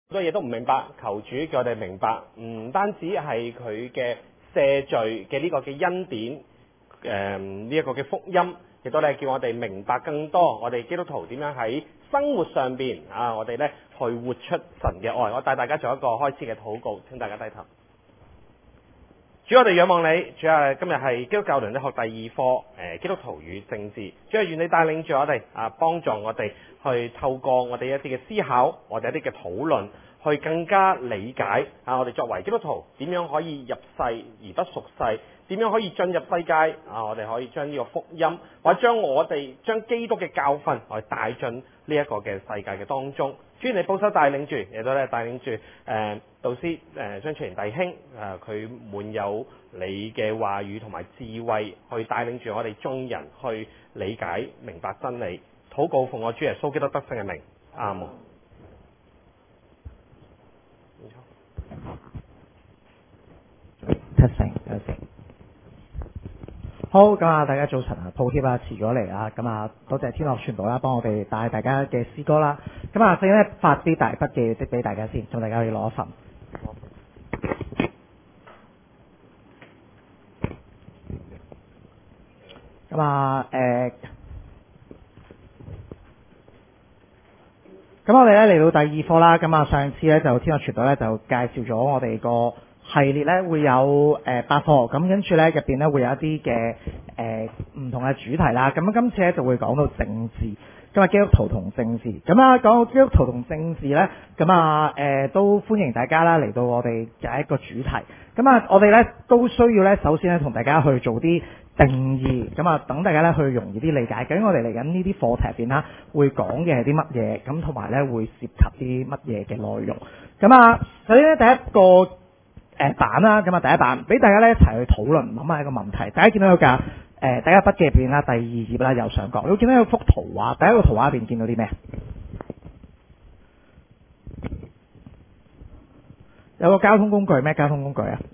好多嘢都唔明白，求主叫我哋明白，唔單止係佢嘅赦罪嘅呢個嘅恩典，呢一個嘅福音，亦都咧叫我哋明白更多我哋基督徒點樣喺生活上邊我哋咧去活出神嘅愛。我帶大家做一個開始嘅禱告，請大家低頭。主，我哋仰望你，主啊，今日係基督教倫理學第二課，基督徒與政治。主啊，願你帶領住我哋幫助我哋去透過我哋一啲嘅思考，我哋一啲嘅討論，去更加理解我哋作為基督徒點樣可以入世而不屬世，點樣可以進入世界我哋可以將呢個福音，或者將基督嘅教訓我哋帶進呢一個嘅世界嘅當中。主，你保守帶領住，亦都咧帶領住導師張翠賢弟兄佢滿有你嘅話語同埋智慧，去帶領住我哋眾人去理解明白真理。禱告奉我主耶穌基督得勝嘅名，阿門。 好，咁啊，大家早晨啊，抱歉啊，遲咗嚟啊，咁啊，多謝天樂傳道啦，幫我哋帶大家嘅詩歌啦。咁啊，首先咧發啲大筆記即俾大家先，咁大家可以攞一份。咁啊，咁我哋咧嚟到第二課啦。咁啊，上次咧就天樂傳道咧就介紹咗我哋個系列咧會有8課，咁跟住咧入邊咧會有一啲嘅唔同嘅主題啦。咁今次咧就會講到政治，咁啊基督徒同政治。咁啊講到基督徒同政治咧，咁啊都歡迎大家啦嚟到我哋嘅一個主題。咁啊我哋咧都需要咧首先咧同大家去做啲定義，咁啊等大家咧去容易啲理解。究竟我哋嚟緊呢啲課題入邊啦，會講嘅係啲乜嘢？咁同埋咧會涉及啲乜嘢嘅內容？咁啊首先咧第一個版啦，咁啊第一版俾大家咧一齊去討論，諗下一個問題。大家見到有架大家筆記入邊啦，第2頁啦右上角，你會見到有幅圖畫。第一個圖畫入邊見到啲咩？有個交通工具，咩交通工具啊？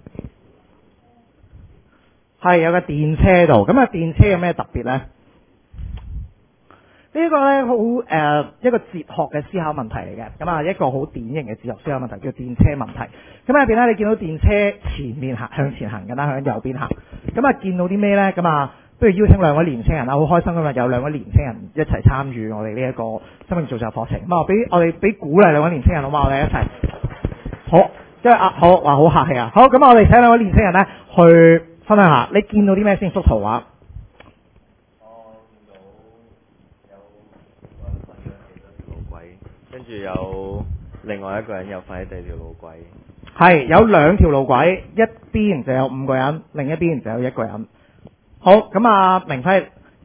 係有個電車度。咁啊電車有咩特別呢？呢個咧好一個哲學嘅思考問題嚟嘅，咁啊一個好典型嘅哲學思考問題叫電車問題。咁入邊咧你見到電車前面向前行緊啦，向右邊行。咁啊見到啲咩咧？咁啊不如邀請兩位年青人啦，好開心今日有兩位年青人一齊參與我哋呢一個生命造就課程。咁啊我哋俾鼓勵兩位年青人好嘛？我哋一齊好，即係好話好客氣啊！好，咁我哋請兩位年青人咧去分享下，你見到啲咩先？幅圖畫。 跟住有另外一個人又瞓喺第二條路軌， 係有2條路軌，一邊就有5個人，另一邊就有1個人。好，咁啊明輝，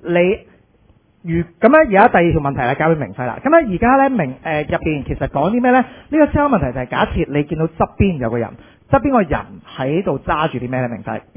咁咧而家第2條問題咧交俾明輝啦。咁咧而家咧入邊其實講啲咩咧？呢個思考問題就係假設你見到側邊有個人，側邊個人喺度揸住啲咩咧？明輝，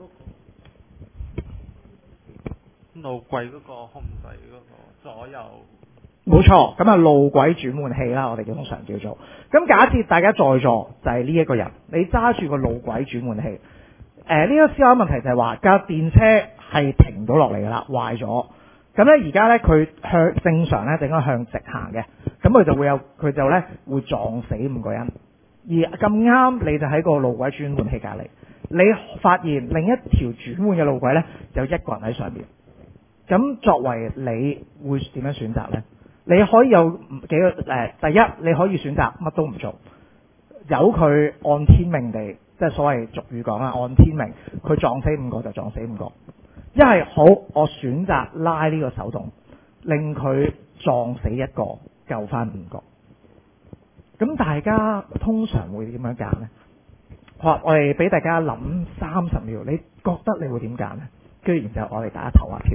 路軌嗰個控制嗰個左右。 冇錯，咁啊路軌轉換器啦，我哋通常叫做。咁假設大家在座就係呢一個人，你揸住個路軌轉換器。呢個思考問題就係話架電車係停到落嚟㗎啦，壞咗。咁咧而家咧佢向正常咧就應該向直行嘅，咁佢就咧會撞死5個人。而咁啱你就喺個路軌轉換器隔離，你發現另一條轉換嘅路軌咧有1個人喺上面。咁作為你會點樣選擇咧？你可以有幾個第一你可以選擇乜都唔做，由佢按天命地，即係所謂俗語講啦，按天命，佢撞死5個就撞死5個。一係好，我選擇拉呢個手動，令佢撞死1個，救翻5個。咁大家通常會點樣揀呢？好，我哋俾大家諗30秒，你覺得你會點揀呢？跟住然之後我哋大家投下票。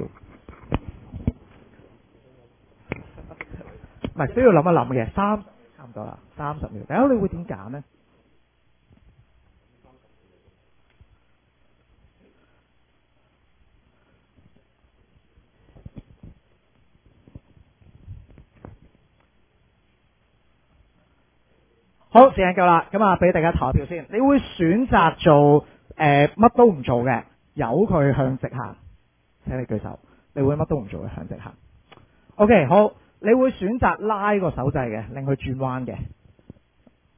唔係需要諗一諗嘅，差唔多啦，30秒。大家你會點揀呢？好，時間夠啦，咁啊俾大家投下票先。你會選擇做乜都唔做嘅，由佢向直行？請你舉手。你會乜都唔做嘅，向直行。OK， 好。你會選擇拉個手掣嘅，令佢轉彎嘅。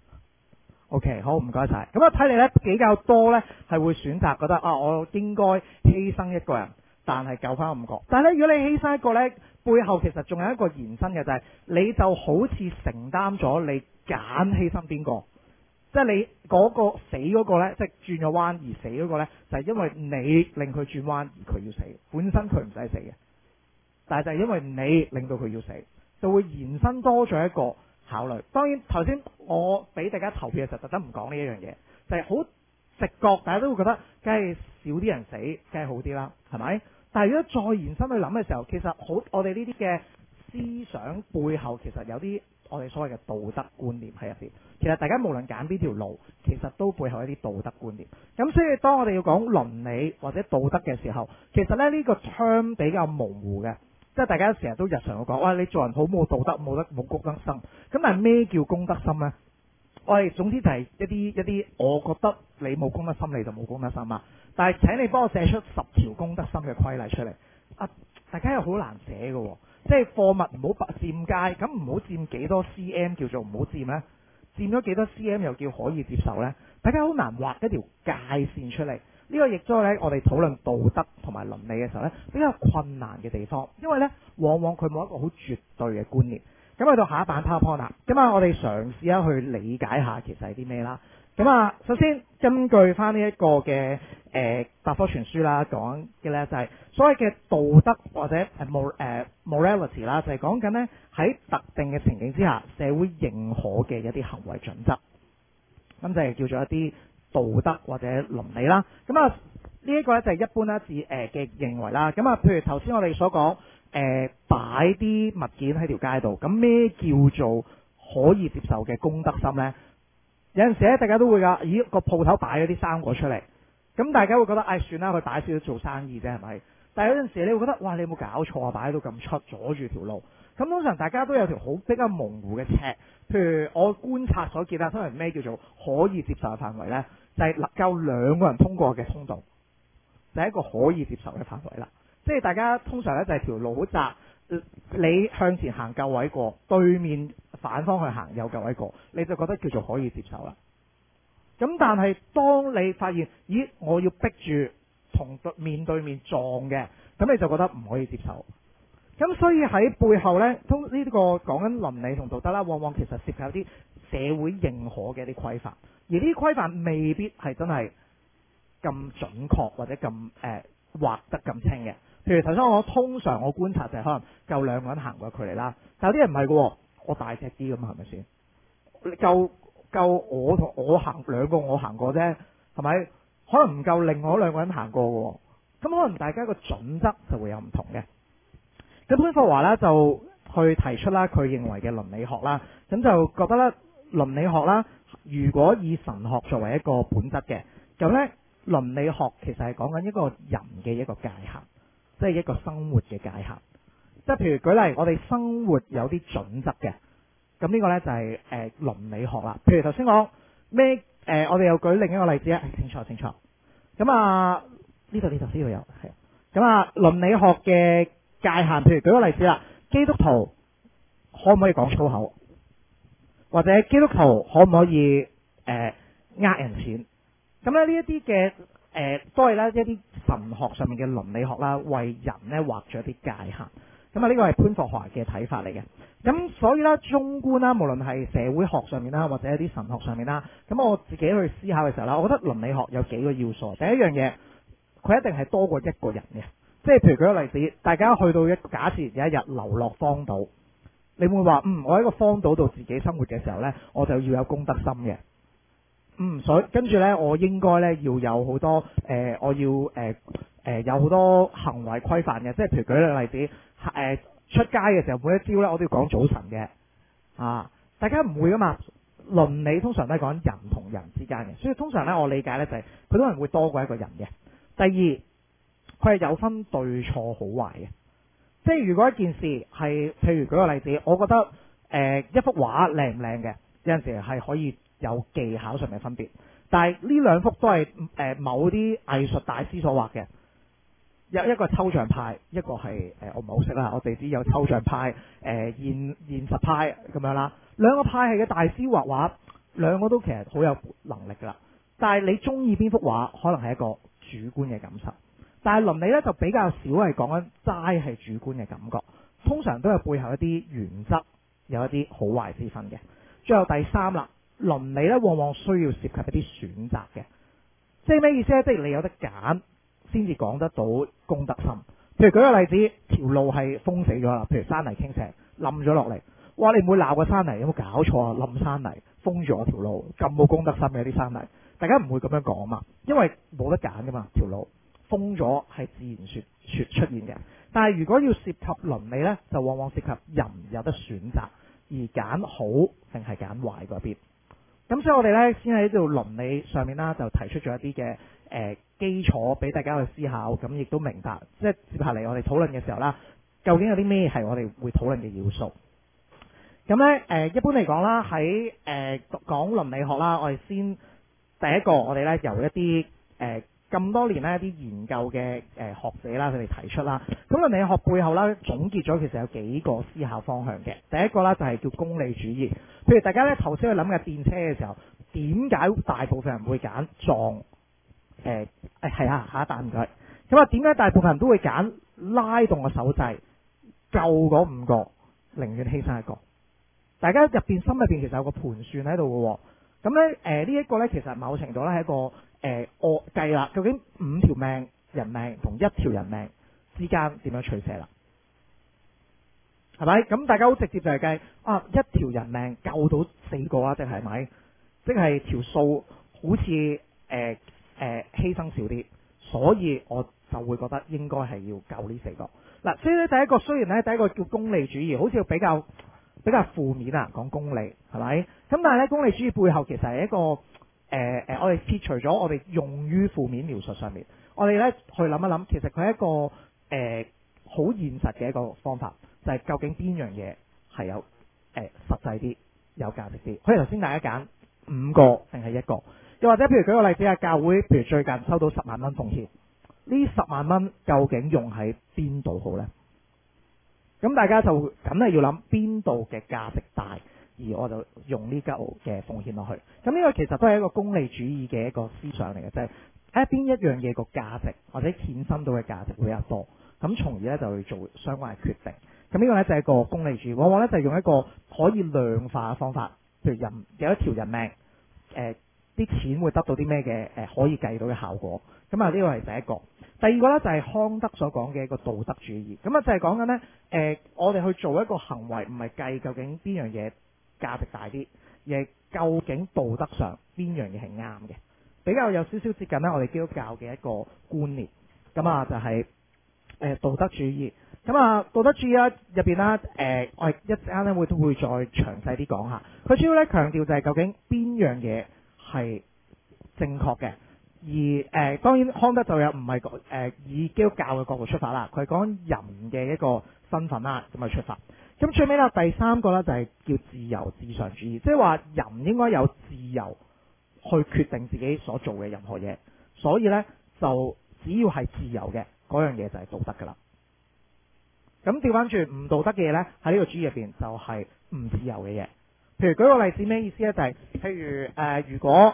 OK， 好，唔該晒。咁啊，睇嚟咧比較多咧係會選擇覺得啊，我應該犧牲一個人，但係救翻5個。但係咧，如果你犧牲一個咧，背後其實仲有一個延伸嘅，就係你就好似承擔咗你揀犧牲邊個，即係你嗰個死嗰個咧，即係轉咗彎而死嗰個咧，就係因為你令佢轉彎而佢要死，本身佢唔使死嘅，但係就係因為你令到佢要死，就會延伸多咗一個考慮。當然頭先我俾大家投票嘅時候，特登唔講呢一樣嘢，就係好直覺，大家都會覺得梗係少啲人死，梗係好啲啦，係咪？但係如果再延伸去諗嘅時候，其實好我哋呢啲嘅思想背後其實有啲我哋所謂嘅道德觀念喺入邊。其實大家無論揀邊條路，其實都背後一啲道德觀念。咁所以當我哋要講倫理或者道德嘅時候，其實咧呢個 term 比較模糊嘅。即係大家成日都日常講，哇！你做人好冇道德，冇公德心。咁但係咩叫公德心呢？我哋總之就係一啲，我覺得你冇公德心，你就冇公德心啊！但係請你幫我寫出10條公德心嘅規例出嚟。啊，大家又好難寫嘅，即係貨物唔好佔街，咁唔好佔幾多 cm 叫做唔好佔呢？佔咗幾多 cm 又叫可以接受呢？大家好難畫一條界線出嚟。呢個亦都係咧，我哋討論道德同埋倫理嘅時候咧，比較困難嘅地方，因為咧，往往佢冇一個好絕對嘅觀念。咁去到下一版 PowerPoint 啦，咁啊，我哋嘗試下去理解下其實係啲咩啦。咁啊，首先根據翻呢一個嘅百科全書啦，講嘅咧就係所謂嘅道德或者morality 啦，就係講緊咧喺特定嘅情景之下，社會認可嘅一啲行為準則，咁就係叫做一啲道德或者倫理啦，咁啊呢一個咧就係一般啦嘅認為啦。咁啊，譬如頭先我哋所講擺啲物件喺條街度，咁咩叫做可以接受嘅公德心呢？有陣時咧，大家都會㗎，咦個鋪頭擺咗啲生果出嚟，咁大家會覺得算啦，佢擺少少做生意啫，係咪？但係有陣時你會覺得，哇！你有冇搞錯啊？擺到咁出，阻住條路。咁通常大家都有條好比較模糊嘅尺，譬如我觀察所見啦，通常咩叫做可以接受嘅範圍呢？就係能夠2個人通過嘅通道，就係一個可以接受嘅範圍啦。即係大家通常咧就係條路好窄，你向前行夠位過，對面反方向行有夠位過，你就覺得叫做可以接受啦。咁但係當你發現，咦，我要逼住同面對面撞嘅，咁你就覺得唔可以接受。咁所以喺背後呢，呢個講緊倫理同道德啦，往往其實涉及一啲社會認可嘅一啲規範，而呢啲規範未必係真係咁準確或者咁畫得咁清嘅。譬如頭先我通常我觀察就係可能夠2個人行過距離啦，但有啲人唔係嘅，我大隻啲咁係咪先？夠我同我行2個我行過啫，係咪？可能唔夠另外2個人行過嘅，咁可能大家個準則就會有唔同嘅。咁潘霍華咧就去提出啦，佢認為嘅倫理學啦，咁就覺得咧倫理學啦，如果以神學作為一個本質嘅，咁咧倫理學其實係講緊一個人嘅一個界限，即係一個生活嘅界限。即係譬如舉例，我哋生活有啲準則嘅，咁呢個咧就係倫理學啦。譬如頭先講咩我哋又舉另一個例子啊，清楚。咁啊呢度有係。咁啊倫理學嘅界限，譬如舉個例子啦，基督徒可唔可以講粗口，或者基督徒可唔可以呃人錢？咁咧呢一啲嘅都係咧一啲神學上面嘅倫理學啦，為人咧畫咗一啲界限。咁啊呢個係潘霍華嘅睇法嚟嘅。咁所以咧中觀啦，無論係社會學上面啦，或者一啲神學上面啦，咁我自己去思考嘅時候啦，我覺得倫理學有幾個要素。第一樣嘢，佢一定係多過一個人嘅。即係譬如舉個例子，大家去到假設有一日流落荒島，你會話我喺個荒島度自己生活嘅時候呢，我就要有公德心嘅。所以跟住呢，我應該呢要有好多我要有好多行為規範嘅。即係譬如舉個例子，出街嘅時候每一朝呢，我都要講早晨嘅。大家唔會噶嘛？倫理通常都係講人同人之間嘅，所以通常呢，我理解呢就係佢都係會多過一個人嘅。第二，佢係有分對錯好壞嘅，即係如果一件事係，譬如舉個例子，我覺得一幅畫靚唔靚嘅，有陣時係可以有技巧上嘅分別，但係呢2幅都係某啲藝術大師所畫嘅，有一個抽象派，一個係我唔係好識啦，我哋知有抽象派、現實派咁樣啦，2個派系嘅大師畫畫， 兩個都其實好有能力㗎啦。但係你中意邊幅畫，可能係一個主觀嘅感受。但係倫理呢，就比較少係講緊齋係主觀嘅感覺，通常都係背後一啲原則，有一啲好壞之分嘅。最後第三啦，倫理呢往往需要涉及一啲選擇嘅，即係咩意思呢？即係你有得揀先至講得到公德心。譬如舉個例子，條路係封死咗啦，譬如山泥傾瀉冧咗落嚟，哇！你唔會鬧個山泥有冇搞錯啊？冧山泥封住我條路，咁冇公德心嘅啲山泥，大家唔會咁樣講嘛，因為冇得揀噶嘛，條路封咗係自然說出現嘅。但係如果要涉及倫理呢，就往往涉及人有得選擇，而揀好定係揀壞嗰邊。咁所以我哋呢，先喺度倫理上面啦，就提出咗一啲嘅基礎俾大家去思考，咁亦都明白，即係接下嚟我哋討論嘅時候啦，究竟有啲咩係我哋會討論嘅要素？咁呢，一般嚟講啦，喺講倫理學啦，我哋先第一個我哋呢，由一啲咁多年呢，一啲研究嘅學者啦，佢哋提出啦。咁倫理學背後啦，總結咗其實有幾個思考方向嘅。第一個啦就係叫功利主義。譬如大家呢頭先去諗嘅電車嘅時候，點解大部分人會揀撞？係啊，下一彈唔該。咁啊，點解大部分人都會揀拉動個手掣救嗰5個，寧願犧牲一個？大家心入邊其實有個盤算喺度嘅。咁咧呢一個咧，其實某程度咧係一個惡計啦。究竟5條人命同1條人命之間點樣取捨啦？係咪？咁大家好直接就係計1條人命救到4個啊？即係咪？即係條數好似犧牲少啲，所以我就會覺得應該係要救呢4個。嗱，所以咧第一個雖然咧第一個叫功利主義，好似比較負面啊，講功利係咪？咁但係咧功利主義背後其實係一個我哋撇除咗我哋用於負面描述上面，我哋咧去諗一諗，其實佢係一個好現實嘅一個方法，就係究竟邊樣嘢係有實際啲、有價值啲。好似頭先大家揀5個定係1個，又或者譬如舉個例子啊，教會譬如最近收到10萬蚊奉獻，呢10萬蚊究竟用喺邊度好呢？咁大家就梗係要諗邊度嘅價值大，而我就用呢嚿嘅奉獻落去。咁呢個其實都係一個功利主義嘅一個思想嚟嘅，就係邊一樣嘢個價值或者衍生到嘅價值會比較多，咁從而咧就去做相關嘅決定。咁呢個咧就係一個功利主義，往往咧就係用一個可以量化嘅方法，譬如有一條人命，啲錢會得到啲咩嘅可以計到嘅效果。咁啊呢個係第一個。第二個咧就係康德所講嘅一個道德主義。咁啊就係講緊呢，我哋去做一個行為，唔係計究竟邊樣嘢價值大啲，而係究竟道德上邊樣嘢係啱嘅。比較有少少接近呢我哋基督教嘅一個觀念。咁啊就係道德主義。咁啊道德主義啦入邊啦，我哋一陣間咧會再詳細啲講下。佢主要咧強調就係究竟邊樣嘢係正確嘅。而當然康德就有唔係以基督教嘅角度出發啦，佢係講人嘅一個身份啦咁去出發。咁最尾啦第三個咧就係叫自由至上主義，即係話人應該有自由去決定自己所做嘅任何嘢，所以呢，就只要係自由嘅嗰樣嘢就係道德噶啦。咁調翻轉唔道德嘅嘢呢，喺呢個主義入邊就係唔自由嘅嘢。譬如舉個例子咩意思呢？就係譬如如果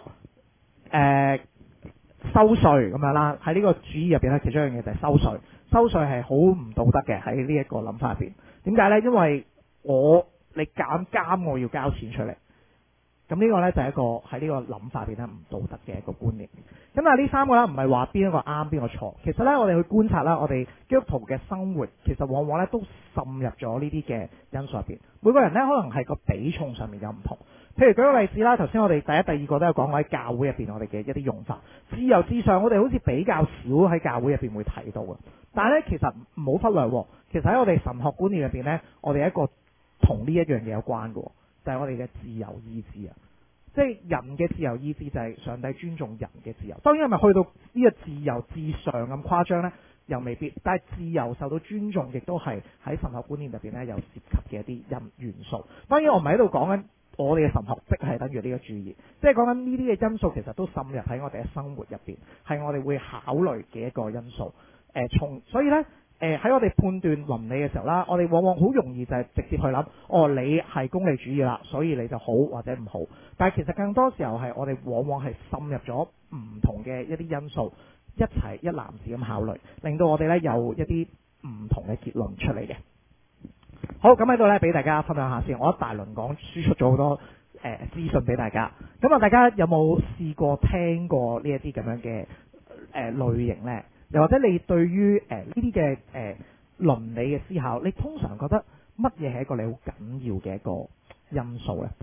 收稅咁樣啦，喺呢個主義入邊咧，其中一樣嘢就係收稅。收稅係好唔道德嘅，喺呢一個諗法入邊。點解呢？因為你減監，我要交錢出嚟。咁呢個呢，就係一個喺呢個諗法入邊咧唔道德嘅一個觀念。咁但係呢3個啦，唔係話邊一個啱邊個錯。其實呢，我哋去觀察啦，我哋基督徒嘅生活其實往往呢都滲入咗呢啲嘅因素入邊。每個人呢，可能係個比重上面有唔同。譬如舉個例子啦，頭先我哋第一、第二個都有講過喺教會入邊我哋嘅一啲用法。自由至上，我哋好似比較少喺教會入邊會提到嘅。但係咧，其實唔好忽略，其實喺我哋神學觀念入邊呢，我哋一個同呢一樣嘢有關嘅，就係我哋嘅自由意志啊！即係人嘅自由意志就係上帝尊重人嘅自由。當然係咪去到呢個自由至上咁誇張呢？又未必。但係自由受到尊重，亦都係喺神學觀念入邊呢有涉及嘅一啲元素。當然我唔係喺度講緊我哋嘅神學即係等於呢個主義，即係講緊呢啲嘅因素其實都滲入喺我哋嘅生活入邊，係我哋會考慮嘅一個因素。所以呢， 喺我哋判斷倫理嘅時候啦，我哋往往好容易就係直接去諗，哦，你係功利主義啦，所以你就好或者唔好。但係其實更多時候係我哋往往係滲入咗唔同嘅一啲因素，一齊一籃子咁考慮，令到我哋呢有一啲唔同嘅結論出嚟嘅。好，咁喺度呢，俾大家分享下先。我一大輪講輸出咗好多資訊俾大家。咁啊，大家有冇試過聽過呢一啲咁樣嘅類型呢？又或者你對於呢啲嘅倫理嘅思考，你通常覺得乜嘢係一個你好緊要嘅一個因素呢？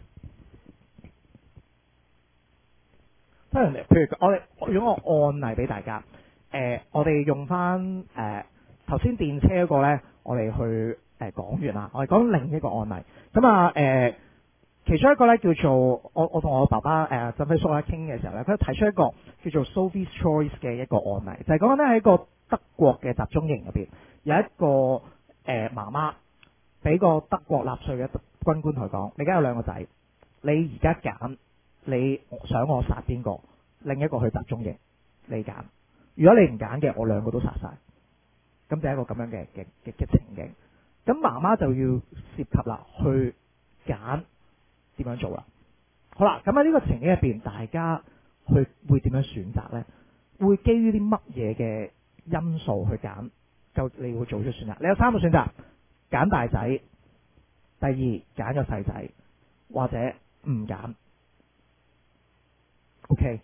即係譬如我哋用一個案例俾大家，我哋用翻頭先電車嗰個呢，我哋去講完啦，我哋講另一個案例。咁啊其中一個呢，叫做我同我爸爸振輝叔咧傾嘅時候呢，佢提出一個叫做 Sophie's Choice 嘅一個案例，就係講緊呢喺一個德國嘅集中營入邊，有一個媽媽俾個德國納粹嘅軍官同佢講：你而家有兩個仔，你而家揀，你想我殺邊個？另一個去集中營，你揀。如果你唔揀嘅，我兩個都殺晒。咁就係一個咁樣嘅情景。咁媽媽就要涉及啦，去揀點樣做啦。好啦，咁喺呢個情景入邊，大家會點樣選擇呢？會基於啲乜嘢嘅因素去揀？就你會做出選擇。你有三個選擇：揀大仔，第二揀個細仔，或者唔揀。OK。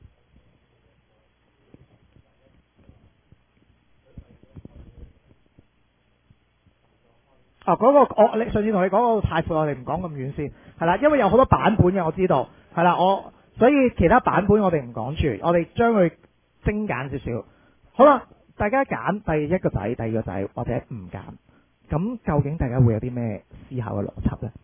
嗰個你上次同你講個太闊，我哋唔講咁遠先，係啦，因為有好多版本嘅，我知道，係啦，所以其他版本我哋唔講住，我哋將佢精簡少少。好啦，大家揀第一個仔、第二個仔或者唔揀，咁究竟大家會有啲咩思考嘅邏輯呢？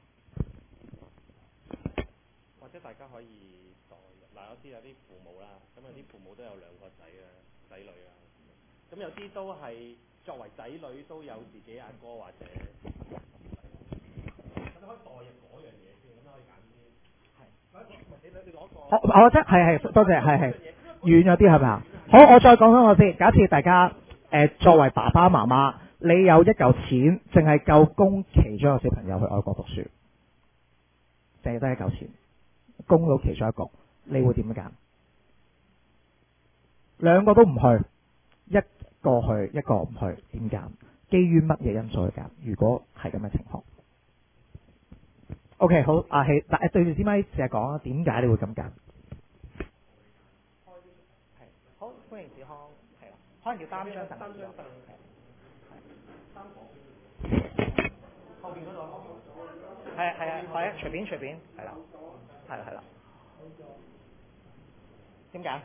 或者大家可以代入，我知有啲父母啦，咁有啲父母都有兩個仔女啊，咁有啲都係作為仔女都有自己阿哥或者，咁你可以代入嗰樣嘢先，咁可以揀啲，你攞個， 我即係多謝，係遠咗啲係咪啊？好，我再講翻我先。假設大家作為爸爸媽媽，你有一嚿錢，淨係夠供其中一個小朋友去外國讀書，淨係得一嚿錢，供到其中一個，你會點樣揀？兩個都唔去，一個去，一個唔去，點揀？基於乜嘢因素去揀？如果係咁嘅情況 ，OK， 好，阿希，對住支咪試下講啊，點解你會咁揀？好，歡迎子康，係啦，可能要擔張凳，後邊嗰度，係啊，隨便，係啦，係啦，點解？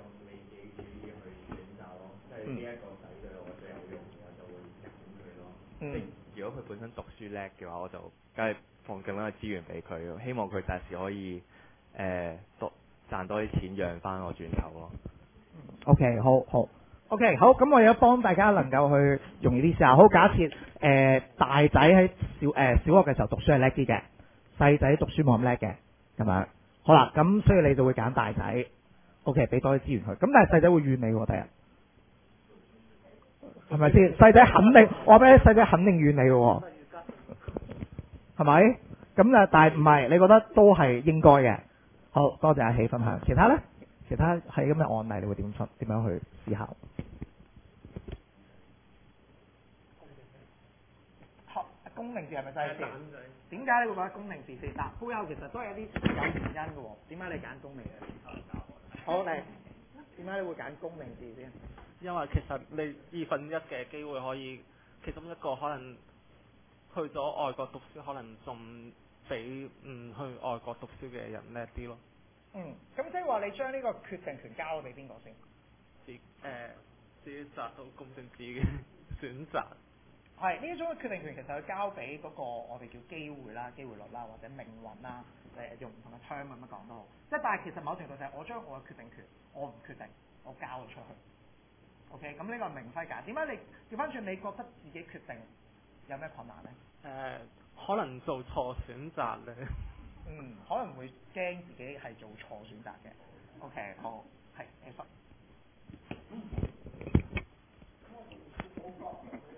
呢一個仔對我最有用，我就會揀佢咯。即如果佢本身讀書叻嘅話，我就梗係放更多嘅資源俾佢，希望佢第時可以賺多啲錢養翻我轉頭咯。 OK， 好 ，OK， 好，咁我而家幫大家能夠去容易啲試下。好，假設大仔喺小學嘅時候讀書係叻啲嘅，細仔讀書冇咁叻嘅，咁樣。好啦，咁所以你就會揀大仔。OK， 俾多啲資源佢。咁但係細仔會怨你喎，第日。係咪先？細仔肯定，我話俾你，細仔肯定怨你嘅喎，係咪？咁啊，但係唔係，你覺得都係應該嘅。好多謝阿喜分享。其他呢？其他係咁嘅案例，你會點樣去思考？公明字係咪真係先？點解你會覺得公明字先？嗱，鋪友其實都係有啲有原因嘅喎。點解你揀公明嘅？好，你點解你會揀公明字先？ 因為其實你1/2嘅機會可以，其中一個可能去咗外國讀書，可能仲比唔去外國讀書嘅人叻啲咯。 咁即係話你將呢個決定權交咗俾邊個先？ 自己擇到公正自己嘅選擇。 係呢一種嘅決定權，其實佢交俾嗰個我哋叫機會啦、機會率啦，或者命運啦，用唔同嘅 term 咁樣講都好。即係但係其實某程度就係我將我嘅決定權，我唔決定，我交咗出去。OK， 咁呢個係明輝揀。點解你調翻轉？你覺得自己決定有咩困難呢？ 可能做錯選擇咧。 可能會驚自己係做錯選擇嘅。OK， 好，係 F。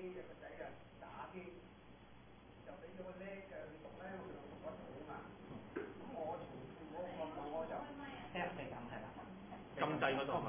有個仔啊打機，就俾咗個叻嘅去讀咧，我就讀得到嘛。咁我從父母角度我就聽你講係啦， 禁制嗰度嘛。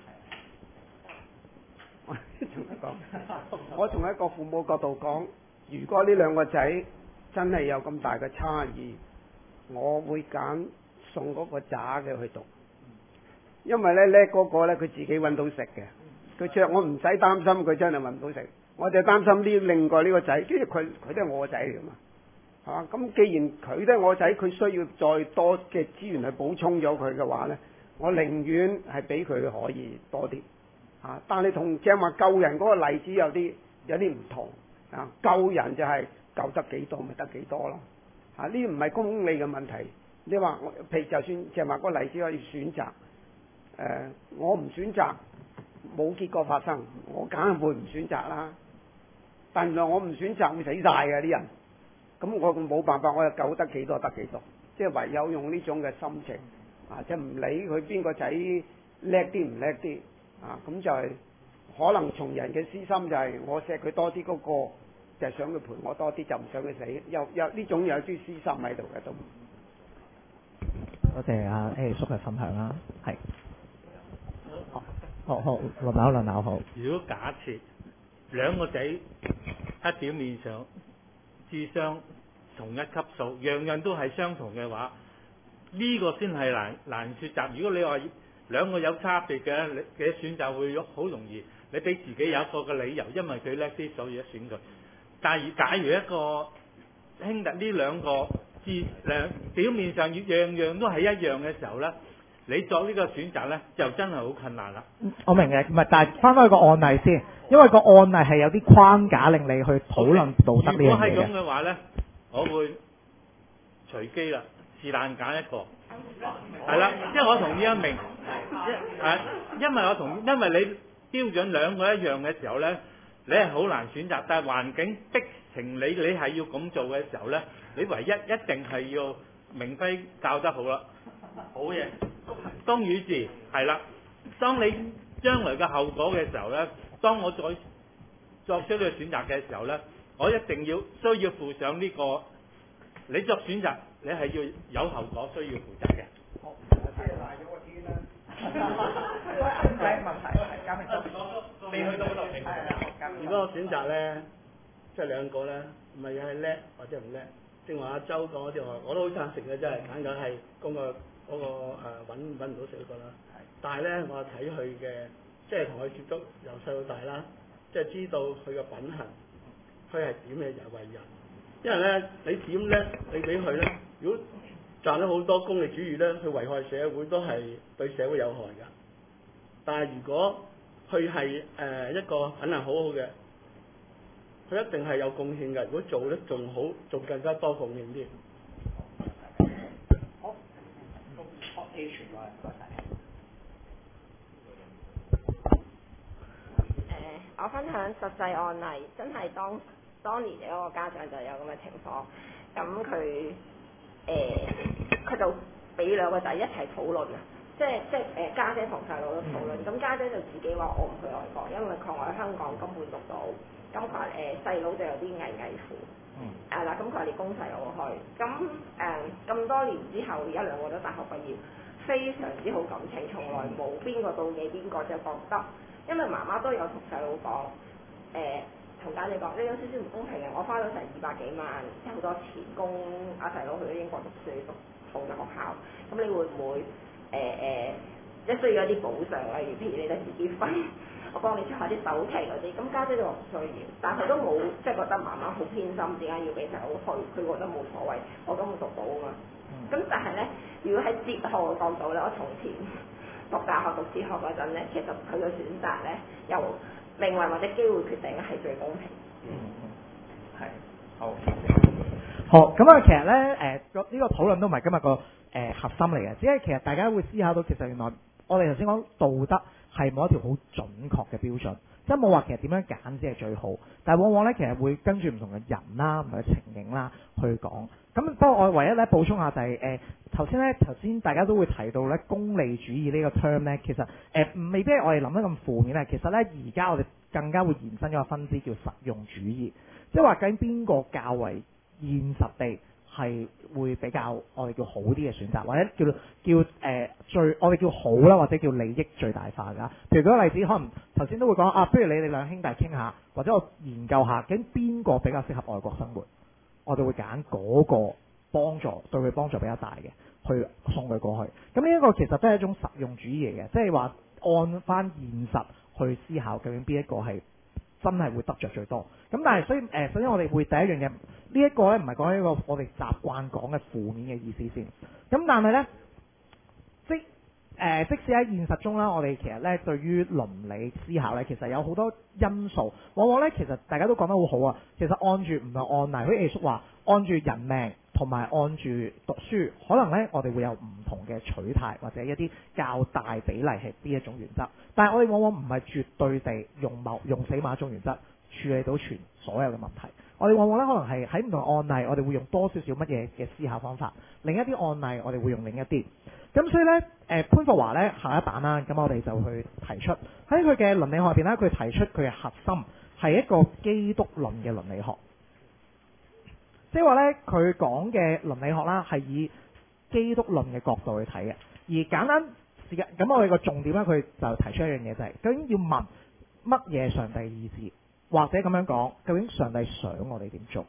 我從一個父母角度講，如果呢兩個仔真係有咁大嘅差異，我會揀送嗰個渣嘅去讀，因為咧叻嗰個咧佢自己揾到食嘅，佢着我唔使擔心佢真係揾唔到食，我就擔心呢另外呢個仔，跟住佢都係我個仔嚟噶嘛，係嘛？咁既然佢都係我仔，佢需要再多嘅資源去補充咗佢嘅話咧，我寧願係俾佢可以多啲。但係同正話救人嗰個例子有啲唔同啊！救人就係救得幾多咪得幾多咯。呢唔係公理嘅問題。你話譬如就算正話嗰個例子可以選擇，我唔選擇冇結果發生，我梗係會唔選擇啦。但原來我唔選擇會死晒嘅啲人，咁我冇辦法，我就救得幾多得幾多，即係唯有用呢種嘅心情即係唔理佢邊個仔叻啲唔叻啲。咁就係可能從人嘅私心就係我錫佢多啲嗰個，就係想佢陪我多啲，就唔想佢死。有呢種有啲私心喺度嘅都。 多謝阿 A 叔嘅分享啦，係。好，輪流好。 如果假設兩個仔喺表面上智商同一級數，樣樣都係相同嘅話，呢個先係難抉擇。如果你話兩個有差別嘅，你嘅選擇會好容易。你俾自己有一個嘅理由，因為佢叻啲，所以一選佢。但係假如一個兄弟呢兩個表面上樣樣都係一樣嘅時候呢，你作呢個選擇呢，就真係好困難啦。 我明嘅，唔係，但係翻返去個案例先，因為個案例係有啲框架令你去討論道德呢樣嘢嘅。 如果係咁嘅話呢，我會隨機啦，是但揀一個。係啦，即係我同意一明，因為你標準兩個一樣嘅時候呢，你係好難選擇。但係環境逼情你係要咁做嘅時候呢，你唯一定係要明輝教得好啦，好嘢，當與字係啦。當你將來嘅後果嘅時候呢，當我再作出呢個選擇嘅時候呢，我一定需要負上呢個，你作選擇。你係要有後果，需要負責嘅。 好，即係賴咗個天啦。 唔使問題，係交明叔。 未去到嗰度。 如果我選擇咧，即係兩個咧，唔係係叻或者唔叻。正話阿周講嗰啲我都好贊成嘅，真係揀緊係嗰個揾唔到食嗰個啦。但係咧，我睇佢嘅，即係同佢接觸由細到大啦，即係知道佢嘅品行，佢係點嘅人為人。因為咧，你點叻，你俾佢咧，如果賺咗好多功利主義咧，佢危害社會都係對社會有害㗎。但係如果佢係一個品行好好嘅，佢一定係有貢獻嘅。如果做得仲好，仲更加多貢獻啲。 好，A 傳過嚟，唔該晒。 我分享實際案例，真係當年嘅嗰個家長就有咁嘅情況，咁佢就俾兩個仔一齊討論啊，即係家姐同細佬都討論，咁家姐就自己話我唔去外國，因為佢話喺香港根本讀到，咁佢話細佬就有啲危乎，咁佢話你供細佬去，咁咁多年之後，而家兩個都大學畢業，非常之好感情，從來冇邊個妒忌邊個，就覺得，因為媽媽都有同細佬講，同家姐講，你有少少唔公平嘅，我花咗成200幾萬，即係好多錢供阿細佬去咗英國讀書，讀好嘅學校，咁你會唔會即係需要一啲補償，例如譬如你哋自己分，我幫你出下啲首期嗰啲，咁家姐就話唔需要，但係佢都冇即係覺得媽媽好偏心，點解要俾細佬去？佢覺得冇所謂，我根本讀到啊嘛。咁但係咧，如果喺哲學嘅角度咧，我從前讀大學讀哲學嗰陣咧，其實佢嘅選擇咧由命運或者機會決定係最公平。 係好，咁啊，其實咧，呢個討論都唔係今日個核心嚟嘅，只係其實大家會思考到，其實原來我哋頭先講道德係冇一條好準確嘅標準， 即係冇話其實點樣揀先係最好，但係往往咧其實會跟住唔同嘅人啦、唔同嘅情景啦去講。咁不過我唯一咧補充下就係頭先大家都會提到咧功利主義呢個 term 咧，其實未必係我哋諗得咁負面咧。其實咧而家我哋更加會延伸咗個分支叫實用主義，即係話究竟邊個較為現實地係會比較我哋叫好啲嘅選擇，或者最我哋叫好啦，或者叫利益最大化㗎。譬如舉個例子，可能頭先都會講啊，不如你哋兩兄弟傾下，或者我研究下究竟邊個比較適合外國生活，我哋會揀嗰個幫助對佢幫助比較大嘅，去送佢過去。咁呢一個其實都係一種實用主義嚟嘅，即係話按翻現實去思考究竟邊一個係真係會得着最多。咁但係所以首先我哋會第一樣嘢，呢一個咧唔係講一個我哋習慣講嘅負面嘅意思先。咁但係咧，即使喺現實中啦，我哋其實咧對於倫理思考咧，其實有好多因素。往往咧其實大家都講得好好啊。其實按住唔同案例，好似A叔話，按住人命同埋按住讀書，可能咧我哋會有唔同嘅取態，或者一啲較大比例係邊一種原則。但係我哋往往唔係絕對地用死馬種原則處理到全所有嘅問題。我哋往往咧可能係喺唔同案例，我哋會用多少少乜嘢嘅思考方法；另一啲案例，我哋會用另一啲。咁所以咧，潘霍華咧下一版啦，咁我哋就去提出喺佢嘅倫理學入邊咧，佢提出佢嘅核心係一個基督論嘅倫理學，即係話咧佢講嘅倫理學啦係以基督論嘅角度去睇嘅。而簡單時間咁，我哋個重點咧，佢就提出一樣嘢就係究竟要問乜嘢上帝意志，或者咁樣講，究竟上帝想我哋點做？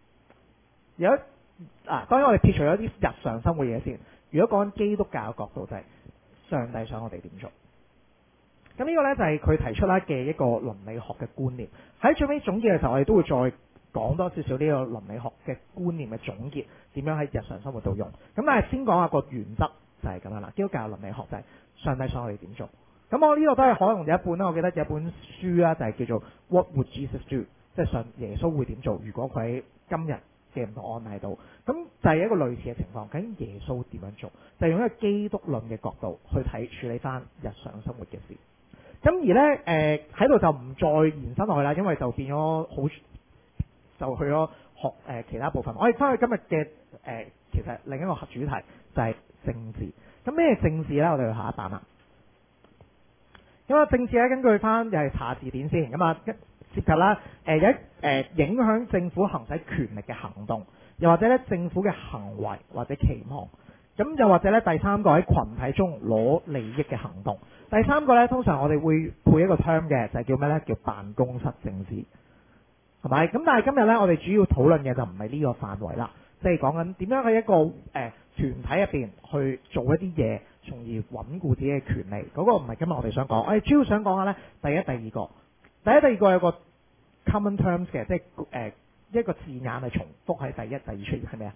當然我哋撇除咗啲日常生活嘢先。如果講緊基督教嘅角度，就係上帝想我哋點做。咁呢個呢，就係佢提出啦嘅一個倫理學嘅觀念。喺最尾總結嘅時候，我哋都會再講多少少呢個倫理學嘅觀念嘅總結，點樣喺日常生活度用。咁但係先講下個原則就係咁樣啦。基督教倫理學就係上帝想我哋點做。咁我呢度都係可能有一本啦，我記得有一本書啦，就係叫做 What Would Jesus Do？ 即係耶穌會點做？如果佢喺今日嘅唔同案例度，咁就係一個類似嘅情況。究竟耶穌點樣做？就係用一個基督論嘅角度去處理翻日常生活嘅事。咁而呢，喺度就唔再延伸落去啦，因為就變咗好，就去咗學其他部分。我哋翻去今日嘅其實另一個主題就係政治。咁咩政治呢？我哋去下一版啦。咁啊，政治咧根據翻又係查字典先。咁啊，涉及啦影響政府行使權力嘅行動，又或者咧政府嘅行為或者期望，咁又或者咧第三個喺群體中攞利益嘅行動，第三個咧通常我哋會配一個 term 嘅，就係叫咩咧？叫辦公室政治，係咪？咁但係今日咧我哋主要討論嘅就唔係呢個範圍啦，即係講緊點樣喺一個團體入邊去做一啲嘢，從而穩固自己嘅權利。嗰個唔係今日我哋想講，我哋主要想講下咧第一、第二個。第二個有個 common terms 嘅，即係一個字眼係重複喺第一、第二出現，係咪啊？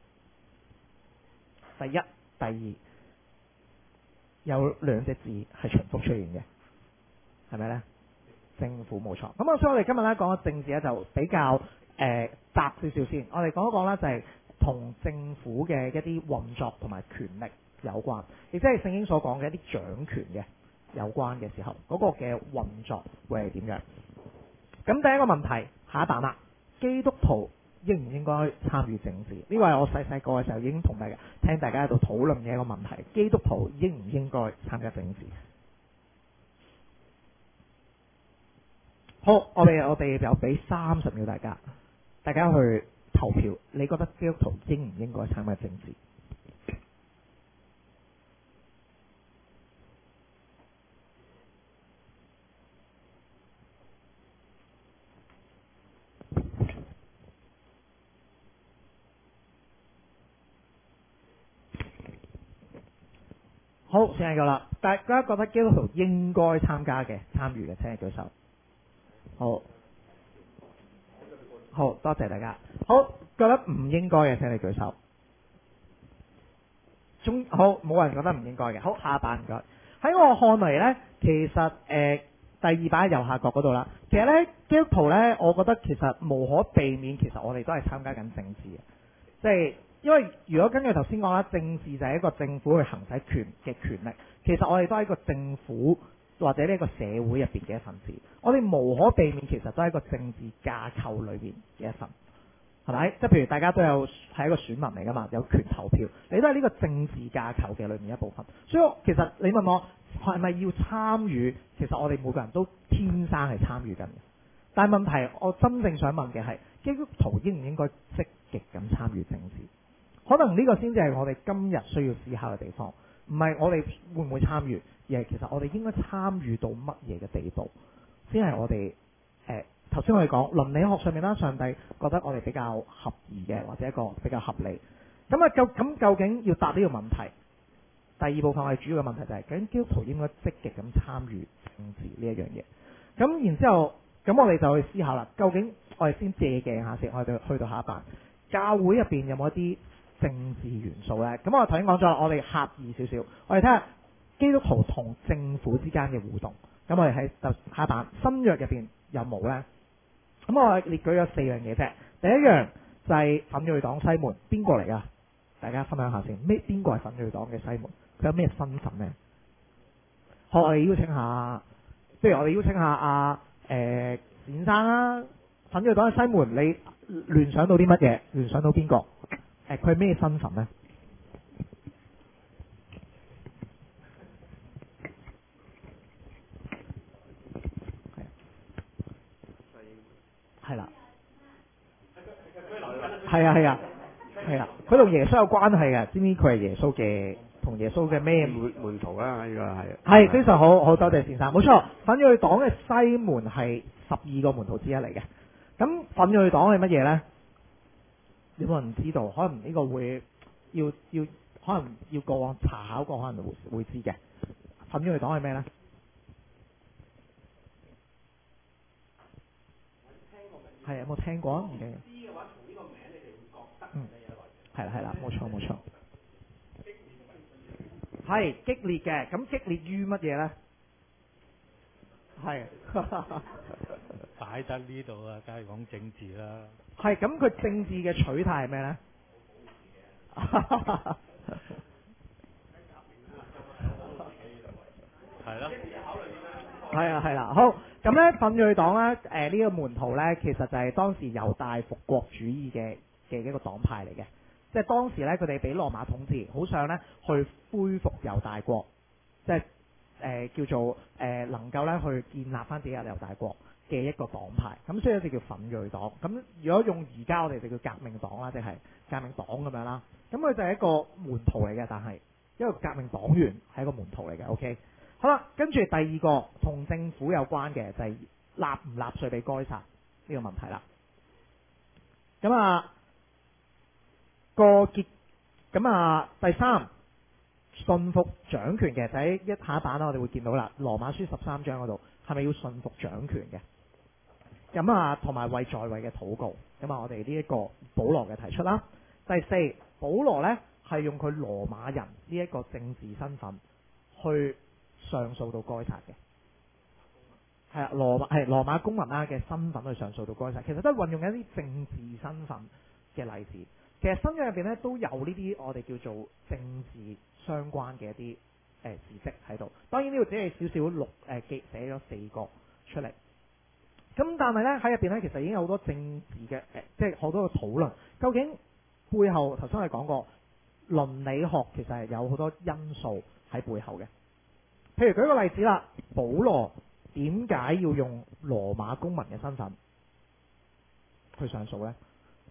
第一、第二有兩隻字係重複出現嘅，係咪呢？政府冇錯。咁所以我哋今日咧講嘅政治咧就比較窄少少先。我哋講一講啦，就係同政府嘅一啲運作同埋權力有關，亦即係聖經所講嘅一啲掌權嘅有關嘅時候，嗰個嘅運作會係點樣？咁第一個問題，下一版啦，基督徒應唔應該參與政治？呢個係我細細個嘅時候已經同聽大家喺度討論嘅一個問題。基督徒應唔應該參加政治？好，我哋又俾30秒大家去投票。你覺得基督徒應唔應該參加政治？好，先係夠啦。大家覺得基督徒應該參與嘅，請你舉手。好，多謝大家。好，覺得唔應該嘅，請你舉手。好，冇人覺得唔應該嘅。好，下一版唔該。喺我看嚟呢，其實第二版右下角嗰度啦。其實呢，基督徒呢，我覺得其實無可避免，其實我哋都係參加緊政治嘅，即係。因為如果根據頭先講啦，政治就係一個政府去行使嘅權力，其實我哋都喺個政府或者呢一個社會入邊嘅一份子。我哋無可避免，其實都係一個政治架構裏邊嘅一份，係咪？即係譬如大家都有係一個選民嚟㗎嘛，有權投票，你都係呢個政治架構嘅裏面一部分。所以其實你問我係咪要參與，其實我哋每個人都天生係參與緊嘅。但係問題，我真正想問嘅係，基督徒應唔應該積極咁參與政治？可能呢個先至係我哋今日需要思考嘅地方，唔係我哋會唔會參與，而係其實我哋應該參與到乜嘢嘅地步，先係我哋頭先我哋講倫理學上面啦，上帝覺得我哋比較合宜嘅，或者一個比較合理。咁究竟要答呢個問題？第二部分我哋主要嘅問題就係，究竟基督徒應該積極咁參與政治呢一樣嘢？咁然之後，咁我哋就去思考啦。究竟我哋先借鏡下先，我哋去到下一版，教會入邊有冇一啲政治元素呢？咁我頭先講咗，我哋狹義少少，我哋睇下基督徒同政府之間嘅互動。咁我哋喺下一版新約入邊有冇呢？咁我列舉咗4樣嘢啫。第一樣就係奮銳黨西門，邊個嚟噶？大家分享下先。邊個係奮銳黨嘅西門？佢有咩身份呢？好，我哋邀請下，不如我哋邀請下阿冼生啦。奮銳黨嘅西門，你聯想到啲乜嘢？聯想到邊個？佢係咩身份呢？係啦，係啊，佢同耶穌有關係嘅，知唔知佢係耶穌嘅同耶穌嘅咩門徒啦？呢個係非常好，好多謝先生，冇錯。奮銳黨嘅西門係12個門徒之一嚟嘅。咁奮銳黨係乜嘢呢？有冇人知道？可能呢個會可能要過往查考過，可能會知嘅。奮銳黨係咩呢？係有冇聽過啊？唔記得。知嘅話，從呢個名你哋會覺得係啦，冇錯。係激烈嘅，咁激烈於乜嘢咧？係擺得呢度啊，梗係講政治啦。 係咁，佢政治嘅取態係咩咧？ 係咯。 係啦，好。咁咧，奮銳黨咧，呢個門徒咧，其實就係當時猶大復國主義嘅一個黨派嚟嘅。即係當時咧，佢哋俾羅馬統治，好想咧去恢復猶大國，即係叫做能夠咧去建立翻自己嘅猶大國嘅一個黨派。咁所以就叫奮銳黨。咁如果用而家我哋就叫革命黨啦，即係革命黨咁樣啦。咁佢就係一個門徒嚟嘅，但係一個革命黨員係一個門徒嚟嘅。OK。好啦，跟住第二個同政府有關嘅就係納唔納稅俾該撒呢個問題啦。第三順服掌權嘅，就喺下一版啦，我哋會見到啦。羅馬書13章嗰度係咪要順服掌權嘅？同埋為在位嘅禱告。我哋呢一個保羅嘅提出啦。第四，保羅呢係用佢羅馬人呢一個政治身份去上訴到該撒嘅，係啊，羅馬公民啦嘅身份去上訴到該撒，其實都係運用一啲政治身份嘅例子。其實新約入邊咧都有呢啲我哋叫做政治相關嘅一啲事蹟喺度。當然呢度只係少少寫咗4個出嚟。咁但係咧喺入邊咧，其實已經有好多政治嘅即係好多嘅討論。究竟背後頭先我哋講過倫理學其實係有好多因素喺背後嘅。譬如舉個例子啦，保羅點解要用羅馬公民嘅身份去上訴呢？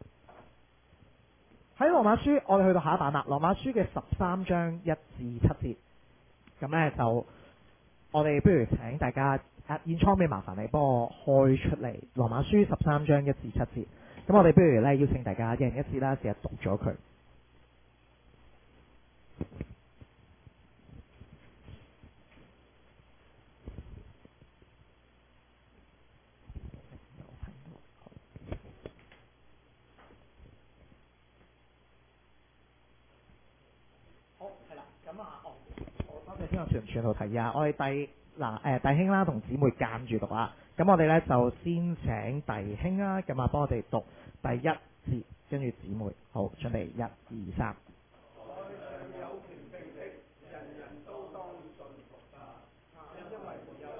喺羅馬書，我哋去到下一版啦。羅馬書嘅13章1至7節，咁呢就我哋不如請大家現倉俾麻煩你幫我開出嚟。羅馬書13章1至7節，咁我哋不如呢邀請大家一人一節啦，試下讀咗佢。全圖提議啊！我哋弟兄啦同姊妹間住讀啊！咁我哋咧就先請弟兄啦，咁幫我哋讀第1節，跟住姊妹好，準備1、2、3。在上有權柄的，人人都當順服他，因為沒有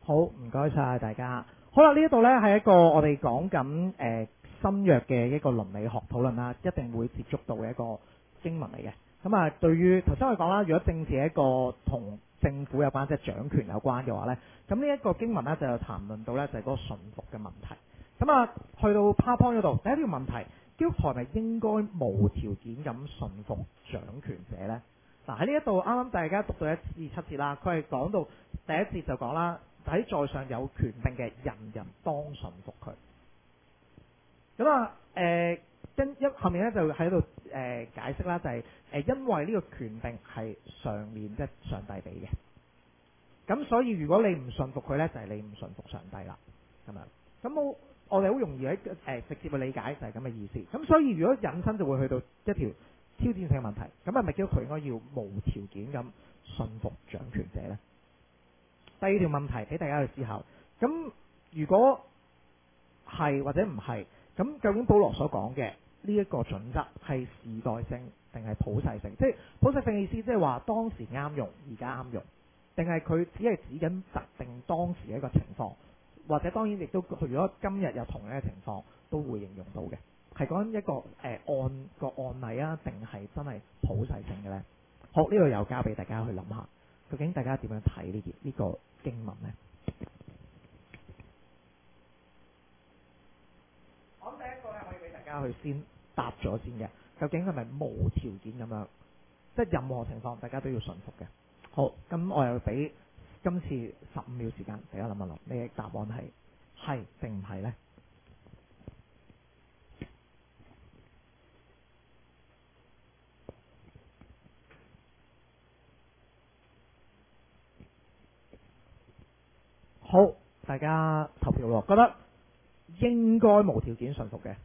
好，唔該晒大家。好啦，呢一度呢係一個我哋講緊新約嘅一個倫理學討論啦，一定會接觸到嘅一個經文嚟嘅。咁啊，對於頭先我講啦，如果政治係一個同政府有關，即係掌權有關嘅話呢，咁呢一個經文呢就有談論到呢，就係嗰個順服嘅問題。咁啊，去到 PowerPoint 嗰度，第一條問題，基督徒係咪應該無條件咁順服掌權者呢？嗱，喺呢一度啱啱大家讀到1至7節啦，佢係講到第一節就講啦，喺在上有權柄嘅人人當順服佢。咁啊，後面咧就喺度解釋啦，就係因為呢個權柄係上面即係上帝俾嘅，咁所以如果你唔順服佢咧，就係你唔順服上帝啦。咁樣，咁我哋好容易喺直接嘅理解就係咁嘅意思。咁所以如果引申就會去到一條挑戰性嘅問題，咁係咪基督徒應該要無條件咁順服掌權者呢？第二條問題俾大家去思考，咁如果係或者唔係，咁究竟保羅所講嘅呢一個準則係時代性定係普世性？即係普世性嘅意思，即係話當時啱用，而家啱用，定係佢只係指緊特定當時嘅一個情況，或者當然亦都如果今日有同樣嘅情況都會應用到嘅，係講一個案個案例啊，定係真係普世性嘅呢？好，呢度又交俾大家去諗下，究竟大家點樣睇呢個經文呢？我諗第一個咧，可以俾大家去先答咗先嘅，究竟係咪無條件咁樣，即係任何情況大家都要順服嘅？好，咁我又俾今次15秒時間大家諗一諗，你嘅答案係定唔係呢？好，大家投票咯，覺得應該無條件順服嘅，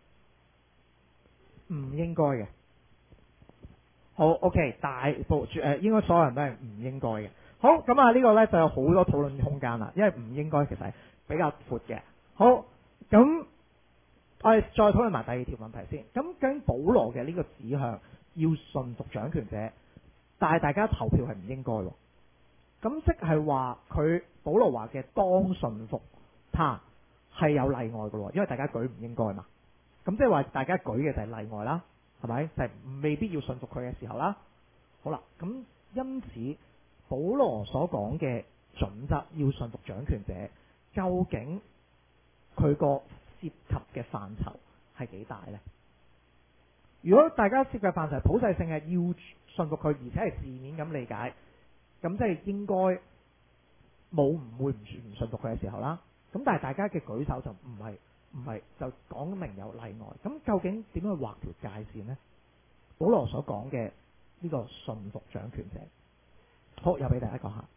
唔應該嘅。好 ，OK， 大部應該所有人都係唔應該嘅。好，咁啊呢個呢就有好多討論空間啦，因為唔應該其實係比較闊嘅。好，咁我哋再討論埋第二條問題先。咁究竟保羅嘅呢個指向要順服掌權者，但係大家投票係唔應該喎。咁即係話佢保羅話嘅當順服他係有例外嘅喎，因為大家舉唔應該嘛。咁即係話大家舉嘅就係例外啦，係咪？就係未必要順服佢嘅時候啦。好啦，咁因此保羅所講嘅準則要順服掌權者，究竟佢個涉及嘅範疇係幾大呢？如果大家涉及範疇普世性係要順服佢，而且係字面咁理解，咁即係應該冇唔會唔順服佢嘅時候啦。咁但係大家嘅舉手就唔係就講明有例外。咁究竟點樣去劃條界線呢？保羅所講嘅呢個順服掌權者，好，又俾大家講下。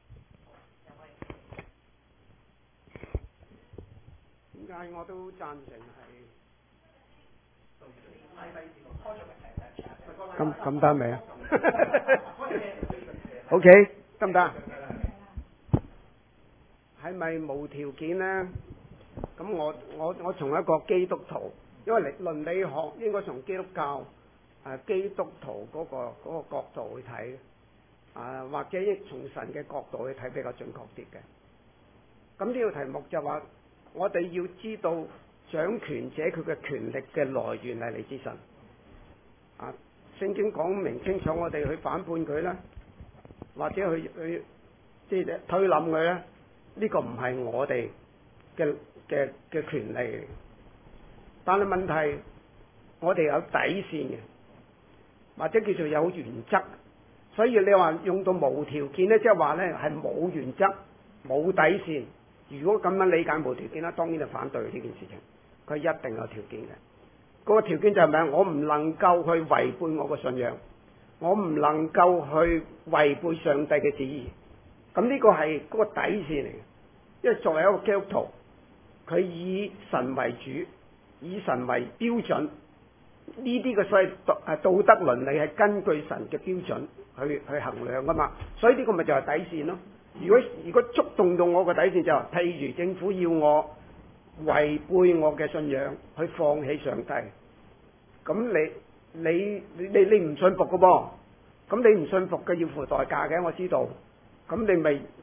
點解我都贊成係咁得未啊？OK， 得唔得？係咪無條件呢？咁我從一個基督徒，因為倫理學應該從基督教基督徒嗰個角度去睇，或者從神嘅角度去睇比較準確啲嘅。咁呢個題目就話，我哋要知道掌權者佢嘅權力嘅來源係嚟自神。聖經講明清楚，我哋去反叛佢啦，或者去即係推冧佢咧，呢個唔係我哋嘅權利嚟。但係問題，我哋有底線嘅，或者叫做有原則。所以你話用到無條件咧，即係話咧係冇原則、冇底線。如果咁樣理解無條件啦，當然就反對呢件事情。佢一定有條件嘅。嗰個條件就係咩？我唔能夠去違背我個信仰，我唔能夠去違背上帝嘅旨意。咁呢個係嗰個底線嚟嘅。因為作為一個基督徒，佢以神為主，以神為標準，呢啲嘅所謂道德倫理係根據神嘅標準去衡量噶嘛。所以呢個咪就係底線咯。如果觸動到我個底線就係，譬如政府要我違背我嘅信仰，去放棄上帝，咁你唔信服嘅噃，咁你唔信服嘅要付代價嘅，我知道，咁你咪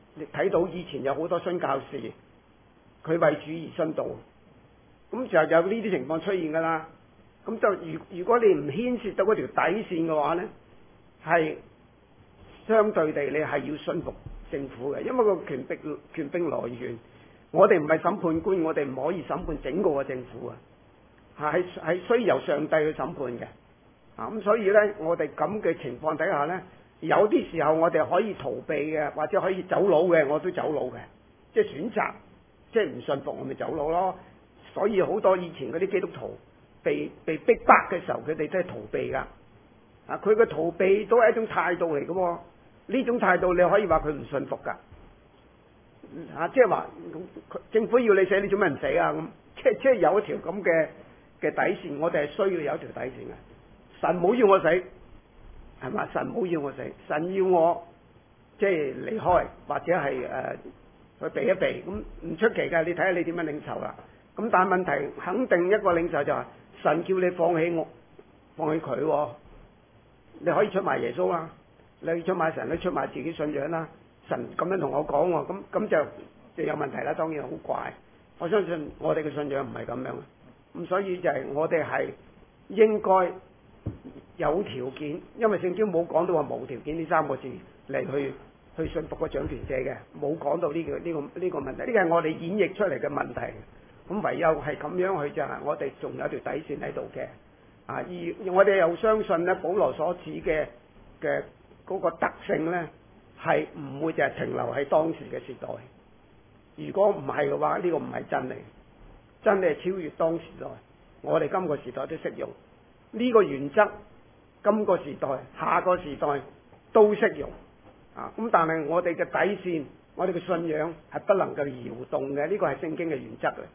你睇到以前有好多宣教士，佢為主而殉道，咁就有呢啲情況出現㗎啦。咁就如果你唔牽涉到嗰條底線嘅話呢，係相對地你係要順服政府嘅，因為個權柄來源，我哋唔係審判官，我哋唔可以審判整個嘅政府啊，係需要由上帝去審判嘅。咁所以呢，我哋咁嘅情況底下呢，有啲時候我哋可以逃避嘅，或者可以走佬嘅，我都走佬嘅，即係選擇，即係唔信服我咪走佬咯。所以好多以前嗰啲基督徒被逼迫嘅時候，佢哋都係逃避噶。佢嘅逃避都係一種態度嚟嘅喎。呢種態度你可以話佢唔信服噶。即係話政府要你死，你做咩唔死啊？咁即係有一條咁嘅底線，我哋係需要有一條底線嘅。神冇要我死，係嘛？神冇要我死，神要我即係離開，或者係去避一避，咁唔出奇㗎。你睇下你點樣領受啦。咁但係問題，肯定一個領袖就係神叫你放棄我，放棄佢喎。你可以出賣耶穌啦，你可以出賣神，你出賣自己信仰啦。神咁樣同我講喎，咁就有問題啦。當然好怪。我相信我哋嘅信仰唔係咁樣，咁所以就係我哋係應該有條件，因為聖經冇講到話無條件呢三個字嚟去信服個掌權者嘅，冇講到呢個問題，呢個係我哋演繹出嚟嘅問題。咁唯有係咁樣去就係我哋仲有條底線喺度嘅。而我哋又相信咧，保羅所指嘅嗰個特性咧，係唔會就係停留喺當時嘅時代。如果唔係嘅話，呢個唔係真理，真理係超越當時代，我哋今個時代都適用呢個原則。今個時代、下個時代都適用。咁但係我哋嘅底線，我哋嘅信仰係不能夠搖動嘅，呢個係聖經嘅原則嚟。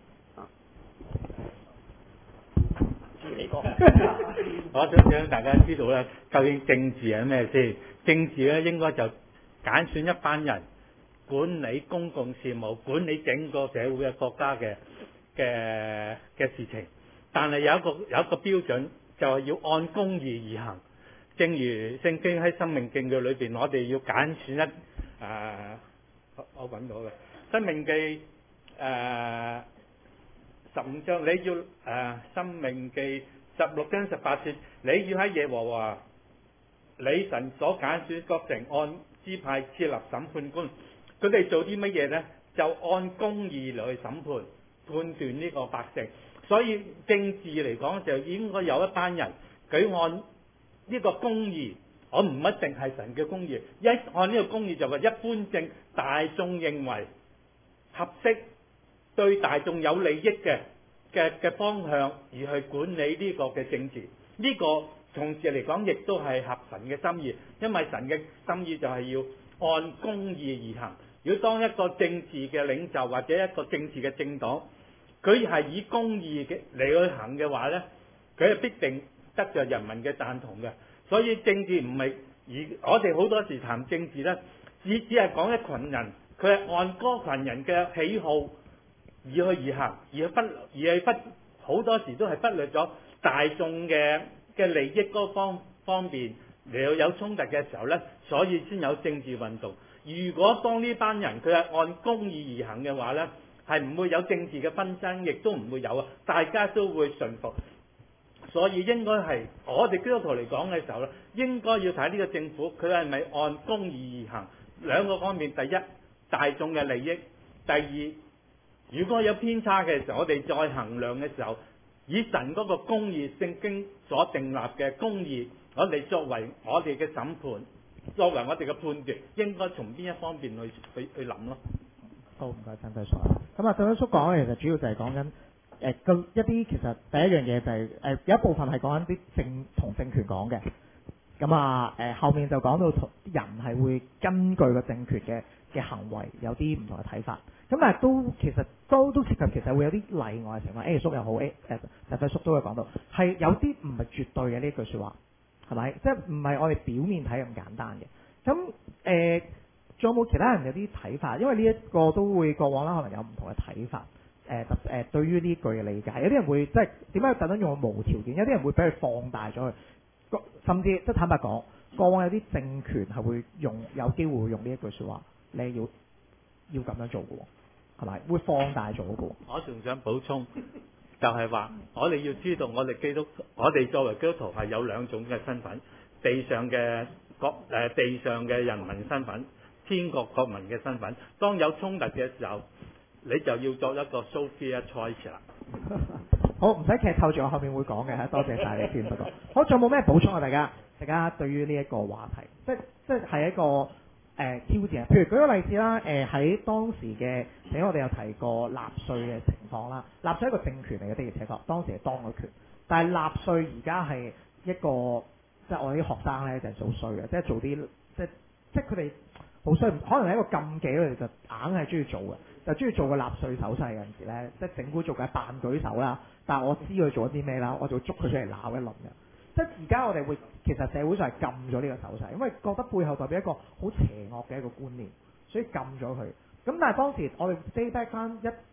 你講， 我想大家知道咧，究竟政治係咩先？政治咧應該就揀選一班人管理公共事務，管理整個社會嘅國家嘅事情。但係有一個標準，就係要按公義而行。正如聖經喺申命記嘅裏邊，我哋要揀選我揾到嘅申命記15章，你要申命記16章18節，你要喺耶和華你神所揀選各城按支派設立審判官，佢哋做啲乜嘢呢？就按公義嚟去審判斷呢個百姓。所以政治嚟講就應該有一班人，佢按呢個公義，我唔一定係神嘅公義，按呢個公義就話一般性大眾認為合適，對大眾有利益嘅方向而去管理呢個嘅政治。呢個同時嚟講亦都係合神嘅心意，因為神嘅心意就係要按公義而行。如果當一個政治嘅領袖或者一個政治嘅政黨，佢係以公義嘅嚟去行嘅話呢，佢係必定得着人民嘅贊同嘅。所以政治唔係，而我哋好多時談政治呢，只係講一群人，佢係按嗰群人嘅喜好而去而行，而係不好多時都係忽略咗大眾嘅利益嗰方面嚟到有衝突嘅時候呢，所以先有政治運動。如果當呢班人佢係按公義而行嘅話呢，係唔會有政治嘅紛爭，亦都唔會有啊！大家都會順服，所以應該係我哋基督徒嚟講嘅時候咧，應該要睇呢個政府佢係咪按公義而行。兩個方面，第一大眾嘅利益，第二如果有偏差嘅時候，我哋再衡量嘅時候，以神嗰個公義聖經所訂立嘅公義，我哋作為我哋嘅審判，作為我哋嘅判斷，應該從邊一方面去諗咯。 好，唔該，陳輝叔。咁啊，陳輝叔講嘅其實主要就係講緊一啲其實第一樣嘢就係有一部分係講緊啲同政權講嘅。咁啊後面就講到人係會根據個政權嘅行為有啲唔同嘅睇法。咁但係其實都涉及其實會有啲例外嘅情況。A 叔又好，陳輝叔都會講到係有啲唔係絕對嘅呢句説話，係咪？即係唔係我哋表面睇咁簡單嘅。咁仲有冇其他人有啲睇法？因為呢一個都會過往啦，可能有唔同嘅睇法。對於呢句嘅理解，有啲人會即係點解特登用無條件？有啲人會俾佢放大咗佢，甚至即係坦白講，過往有啲政權係會有機會會用呢一句説話，你要要咁樣做嘅喎，係咪？會放大咗嘅喎。 我仲想補充，就係話我哋要知道，我哋作為基督徒係有兩種嘅身份，地上嘅人民身份，天國國民嘅身份。當有衝突嘅時候，你就要作一個 Sophia choice 啦。 好，唔使劇透住，我後面會講嘅，多謝晒你先。不過，好，仲有冇咩補充啊？大家對於呢一個話題，即係一個挑戰啊。譬如舉個例子啦，喺當時嘅，我哋有提過納粹嘅情況啦。納粹係一個政權嚟嘅，的而且確，當時係當咗權。但係納粹而家係一個，即係我哋啲學生咧就係做衰嘅，即係做啲即係佢哋好衰，可能係一個禁忌，佢哋就硬係中意做嘅，就中意做個納粹手勢。有陣時咧，即係整蠱做嘅扮舉手啦，但係我知佢做咗啲咩啦，我就捉佢出嚟鬧一輪嘅。即係而家我哋會其實社會上係禁咗呢個手勢，因為覺得背後代表一個好邪惡嘅一個觀念，所以禁咗佢。咁但係當時我哋 stay back 翻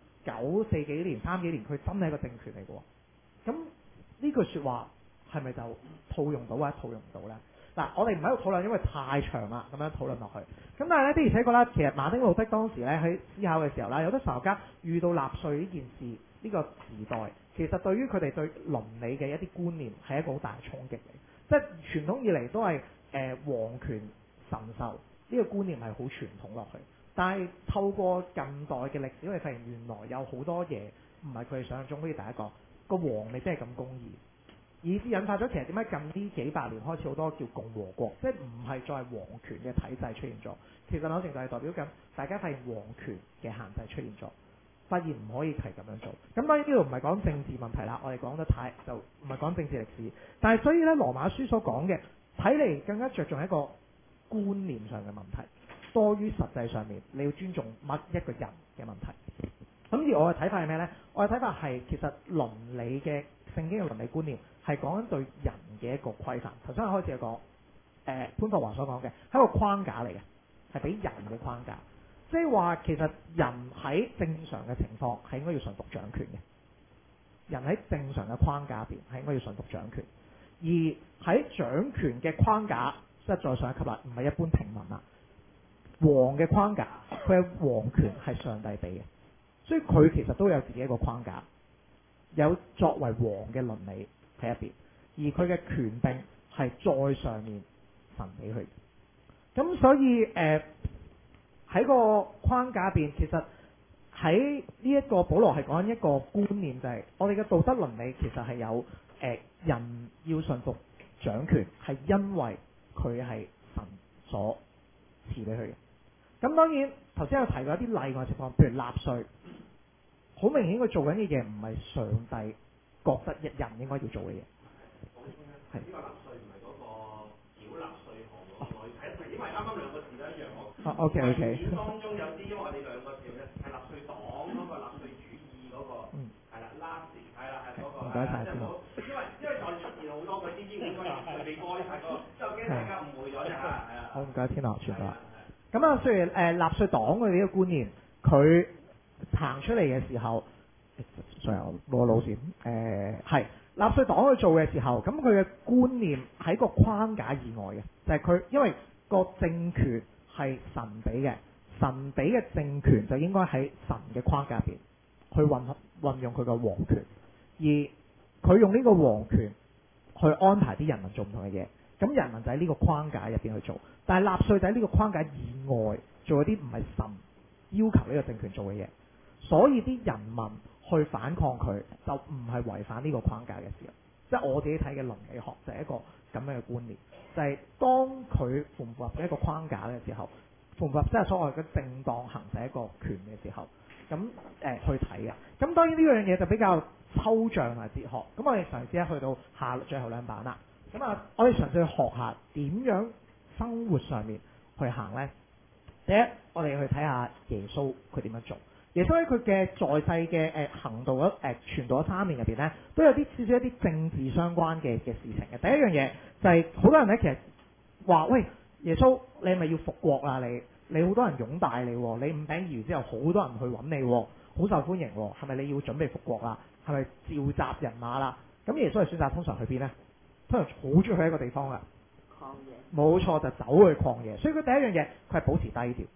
1940幾年、3幾年，佢真係一個政權嚟嘅喎。咁呢句説話係咪就套用到或者套用唔到咧？嗱，我哋唔喺度討論，因為太長啦，咁樣討論落去。咁但係咧，的而且確咧，其實馬丁路德當時咧喺思考嘅時候啦，有啲神學家遇到納粹呢件事，呢個時代，其實對於佢哋對倫理嘅一啲觀念係一個好大嘅衝擊嚟。即係傳統以嚟都係皇權神授呢個觀念係好傳統落去，但係透過近代嘅歷史，我哋發現原來有好多嘢唔係佢哋想象中。好似第一個皇未必係咁公義。以致引發咗其實點解近呢幾百年開始好多叫共和國，即係唔係再係皇權嘅體制出現咗。其實某程度係代表緊大家發現皇權嘅限制出現咗，發現唔可以係咁樣做。咁當然呢度唔係講政治問題啦，我哋講得太就唔係講政治歷史。但係所以咧，羅馬書所講嘅睇嚟更加着重一個觀念上嘅問題，多於實際上面你要尊重乜一個人嘅問題。咁而我嘅睇法係咩呢？我嘅睇法係其實倫理嘅聖經嘅倫理觀念係講緊對人嘅一個規範。頭先我開始講潘霍華所講嘅係一個框架嚟嘅，係俾人嘅框架。即係話其實人喺正常嘅情況係應該要順服掌權嘅，人喺正常嘅框架入邊係應該要順服掌權。而喺掌權嘅框架，即係再上一級啦，唔係一般平民啦。王嘅框架，佢嘅王權係上帝俾嘅。所以佢其實都有自己一個框架，有作為王嘅倫理喺入邊，而佢嘅權柄係再上面神俾佢。咁所以喺個框架入邊，其實喺呢一個保羅係講緊一個觀念，就係我哋嘅道德倫理其實係有人要順服掌權，係因為佢係神所賜俾佢嘅。咁當然頭先有提過一啲例外情況，譬如納稅。好明顯佢做緊嘅嘢唔係上帝覺得一人應該要做嘅嘢。係呢個納稅唔係嗰個繳納稅項嗰個，係因為啱啱兩個字都一樣。OK。當中有啲，因為我哋兩個字咧係納稅黨嗰個納稅主義嗰個，係啦，Nazi係啦，係嗰個。唔該晒先。因為我哋出現好多嗰啲應該佢哋該係嗰個，即係我驚大家誤會咗啫嚇，係啊。好，唔該，天樂傳達。咁啊，雖然納稅黨佢哋呢個觀念，佢行出嚟嘅時候，最後攞老線，係納粹黨去做嘅時候，咁佢嘅觀念喺個框架以外嘅，就係佢因為個政權係神俾嘅，神俾嘅政權就應該喺神嘅框架入邊去運用佢個皇權，而佢用呢個皇權去安排啲人民做唔同嘅嘢，咁人民就喺呢個框架入邊去做，但係納粹就喺呢個框架以外做一啲唔係神要求呢個政權做嘅嘢。所以啲人民去反抗佢，就唔係違反呢個框架嘅時候，即係我自己睇嘅倫理學就係一個咁樣嘅觀念，就係當佢符唔符合一個框架嘅時候，符唔符合即係所謂嘅正當行使一個權嘅時候，咁去睇嘅。咁當然呢樣嘢就比較抽象同埋哲學。咁我哋嘗試一去到最後兩版啦。咁啊，我哋嘗試去學下點樣生活上面去行呢？第一，我哋去睇下耶穌佢點樣做。耶穌喺佢嘅在世嘅行道傳道咗3年入邊咧，都有啲少少一啲政治相關嘅事情嘅。第一樣嘢就係、是、好多人咧，其實話喂，耶穌你係咪要復國啦？你好多人擁戴你，你5餅2魚之後好多人去揾你，好受歡迎，係咪你要準備復國啦？係咪召集人馬啦？咁耶穌係選擇通常去邊呢？通常好中意去一個地方噶，曠野。冇錯，就走去曠野。所以佢第一樣嘢佢係保持低調。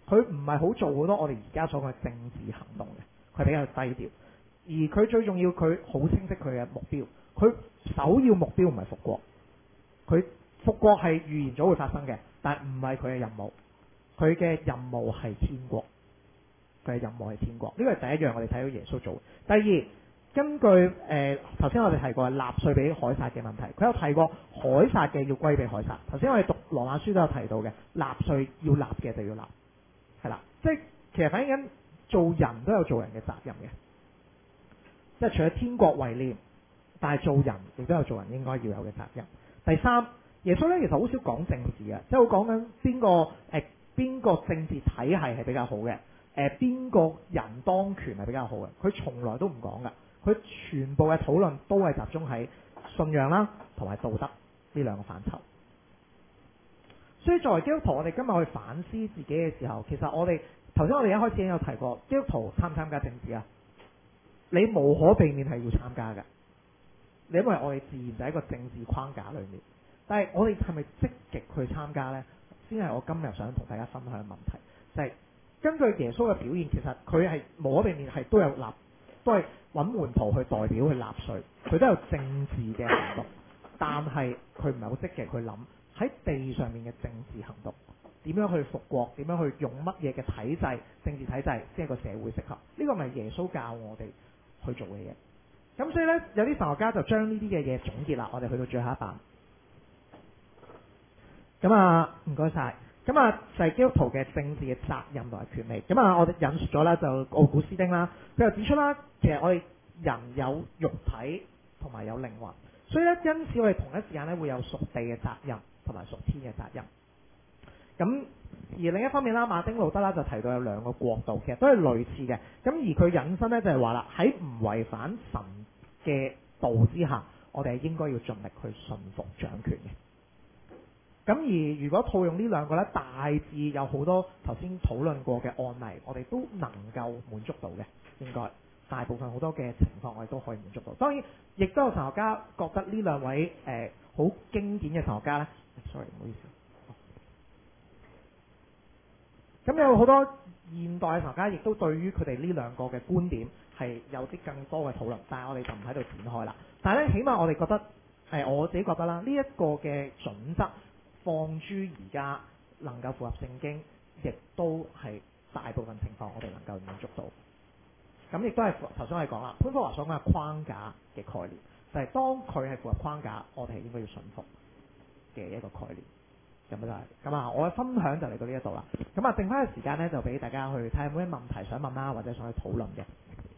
佢唔係好做好多我哋而家所講嘅政治行動嘅，佢比較低調。而佢最重要，佢好清晰佢嘅目標。佢首要目標唔係復國，佢復國係預言咗會發生嘅，但係唔係佢嘅任務。佢嘅任務係天國，佢嘅任務係天國。呢個係第一樣我哋睇到耶穌做。第二，根據頭先我哋提過納稅俾凱撒嘅問題，佢有提過凱撒嘅要歸俾凱撒。頭先我哋讀羅馬書都有提到嘅，納稅要納嘅就要納，係啦，即係其實反映緊做人都有做人嘅責任嘅，即係除咗天國為念，但係做人亦都有做人應該要有嘅責任。第三，耶穌咧其實好少講政治嘅，即係好講緊邊個政治體系係比較好嘅，邊個人當權係比較好嘅，佢從來都唔講噶，佢全部嘅討論都係集中喺信仰啦同埋道德呢兩個範疇。所以作為基督徒，我哋今日去反思自己嘅時候，其實我哋頭先我哋一開始已經有提過，基督徒參唔參加政治啊？你無可避免係要參加嘅，因為我哋自然就喺一個政治框架裏面。但係我哋係咪積極去參加呢？先係我今日想同大家分享嘅問題。就係根據耶穌嘅表現，其實佢係無可避免係都係揾門徒去代表去納稅，佢都有政治嘅行動，但係佢唔係好積極去諗喺地上面嘅政治行動，點樣去復國，點樣去用乜嘢嘅體制、政治體制先係個社會適合？呢個咪耶穌教我哋去做嘅嘢。咁所以呢，有啲神學家就將呢啲嘅嘢總結啦。我哋去到最後一版。咁啊，唔該晒。咁啊，就係基督徒嘅政治嘅責任同埋權利。咁啊，我哋引述咗啦，就奧古斯丁啦，佢又指出啦，其實我哋人有肉體同埋有靈魂，所以咧，因此我哋同一時間咧會有屬地嘅責任同埋屬天嘅責任。咁而另一方面啦，馬丁路德啦就提到有兩個國度，其實都係類似嘅。咁而佢引申咧就係話啦，喺唔違反神嘅道之下，我哋係應該要盡力去順服掌權嘅。咁而如果套用呢兩個咧，大致有好多頭先討論過嘅案例，我哋都能夠滿足到嘅，應該大部分好多嘅情況我哋都可以滿足到。當然，亦都有神學家覺得呢兩位好經典嘅神學家咧，sorry 唔好意思。咁有好多現代嘅神學家亦都對於佢哋呢兩個嘅觀點係有啲更多嘅討論，但係我哋就唔喺度展開啦。但係咧，起碼我哋覺得我自己覺得啦，呢一個嘅準則。放諸而家能夠符合聖經，亦都係大部分情況我哋能夠滿足到。咁亦都係頭先我哋講啦，潘科華所講嘅框架嘅概念，就係當佢係符合框架，我哋係應該要順服嘅一個概念。咁就係咁啊！我嘅分享就嚟到呢一度啦。咁啊，剩翻嘅時間咧，就俾大家去睇下有冇咩問題想問啦，或者想去討論嘅。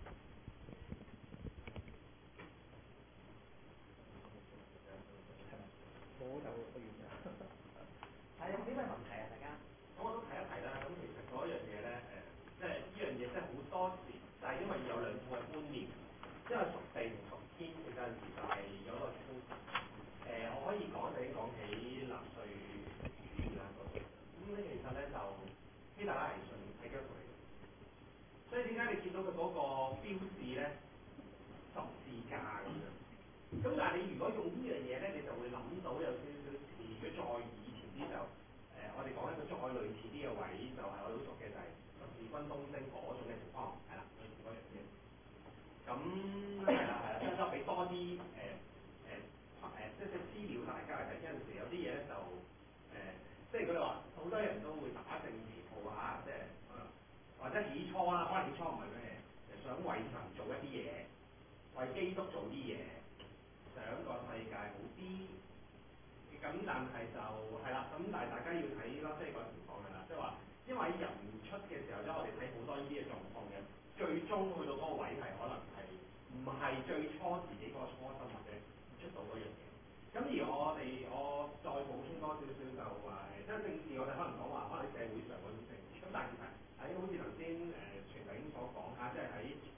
有啲咩問題啊？大家咁我都提一提啦。咁其實嗰樣嘢咧，即係呢樣嘢，即係好多時就係因為有兩套嘅觀念，因為屬地同屬天，其實有陣時就係有一個衝突。我可以講起納稅啦嗰度。咁咧其實咧就希特拉係信係基督徒嚟嘅，所以點解你見到佢嗰個標誌咧十字架咁樣？咁但係你如果用呢樣嘢咧，你就會諗到有少少似，如果再以前啲就我哋講一個再類似啲嘅位，就係我哋好熟嘅就係十字軍東征嗰種嘅情況，係啦，類似嗰樣嘢。咁係啦，即係俾多啲即係資料大家嚟睇。有陣時有啲嘢咧就即係佢哋話好多人都會打政治號嚇，即係或者起初啦，可能起初唔係咩，想為神做一啲嘢，為基督做啲嘢。想個世界好啲，咁但係就係啦，咁但係大家要睇啦，即係個情況係啦，即係話，因為人出嘅時候咧，我哋睇好多呢啲嘅狀況嘅，最終去到嗰個位係可能係唔係最初自己嗰個初心或者出到嗰樣嘢。咁而我再補充多少少就話即係政治我哋可能講話可能社會上嗰種政治，咁但係其實喺好似頭先徐弟兄所講下，即係喺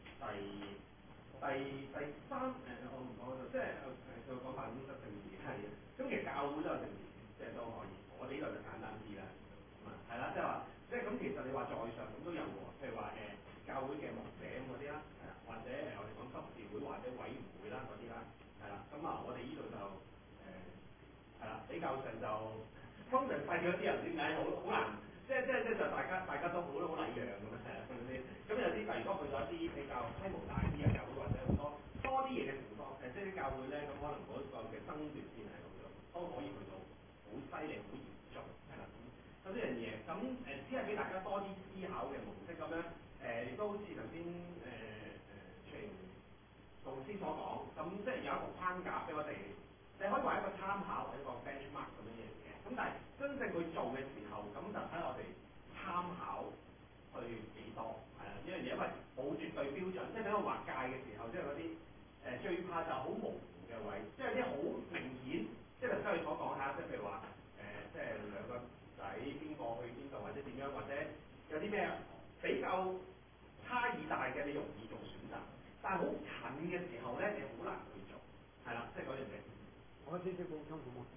第三我唔講就即係佢講法本質政治係嘅，咁其實教會都有政治，即係都可以。我哋呢度就簡單啲啦，係啦，即係話，即係咁其實你話在上咁都有喎，譬如話教會嘅牧者嗰啲啦，係啦，或者我哋講執事會或者委員會啦嗰啲啦，係啦，咁我哋呢度就係啦，比較上就通常細嗰啲人點解好難就大家都好禮讓咁樣係啦，係咪先？咁有啲例如果去咗一啲比較規模大啲嘅教會，或者好多啲嘢嘅情況，即係啲教會咧，咁可能嗰個嘅爭奪戰係咁樣，都可以去到好犀利、好嚴重係啦。咁呢樣嘢，咁只係俾大家多啲思考嘅模式咁樣，亦都好似頭先傳導師所講，咁即係有一個框架俾我哋，你可以話一個參考或者一個 benchmark 咁樣嘢嘅。咁但係真正去做嘅時候，咁就睇我哋參考去幾多係啦，呢樣嘢因為冇絕對標準，即係喺度劃界嘅時候，即係嗰啲最怕就好模糊嘅位，即係啲好明顯，即係頭先佢所講下，即係譬如話即係兩個仔邊個去邊度或者點樣，或者有啲咩比較差異大嘅，你容易做選擇，但係好近嘅時候咧，你好難去做，係啦，即係嗰樣嘢。 我少少補充好冇？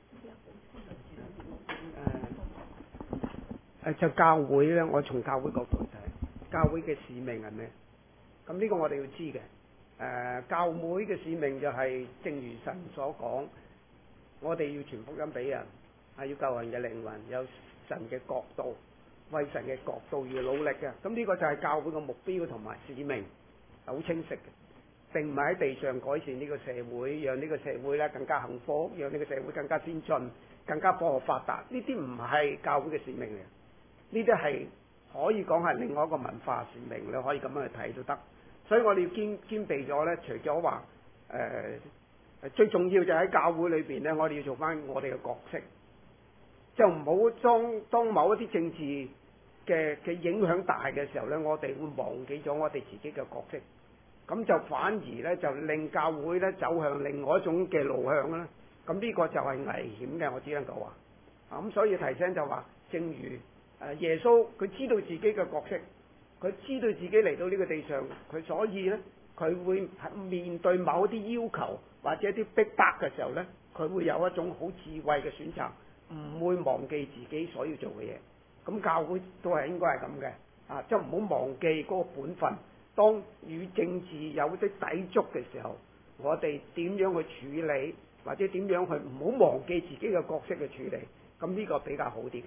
就教會咧，我從教會角度睇，教會嘅使命係咩？咁呢個我哋要知嘅。教會嘅使命就係、正如神所講，我哋要傳福音俾人，係要救人嘅靈魂，有神嘅國度，為神嘅國度而努力嘅。咁呢個就係教會嘅目標同埋使命，好清晰嘅。並唔係喺地上改善呢個社會，讓呢個社會咧更加幸福，讓呢個社會更加先進、更加科學發達。呢啲唔係教會嘅使命嚟，呢啲係可以講係另外一個文化使命，你可以咁樣去睇都得。所以我哋要兼備咗咧，除咗話最重要就喺教會裏邊咧，我哋要做翻我哋嘅角色，就唔好當某一啲政治嘅影響大嘅時候咧，我哋會忘記咗我哋自己嘅角色。咁就反而咧就令教會咧走向另外一種嘅路向啦。咁呢個就係危險嘅，我只能夠話。咁所以提醒就話，正如耶穌佢知道自己嘅角色，佢知道自己嚟到呢個地上，佢所以咧佢會面對某一啲要求或者一啲逼迫嘅時候咧，佢會有一種好智慧嘅選擇，唔會忘記自己所要做嘅嘢。咁教會都係應該係咁嘅，即係唔好忘記嗰個本分。當與政治有啲抵觸嘅時候，我哋點樣去處理，或者點樣去唔好忘記自己嘅角色去處理，咁呢個比較好啲嘅。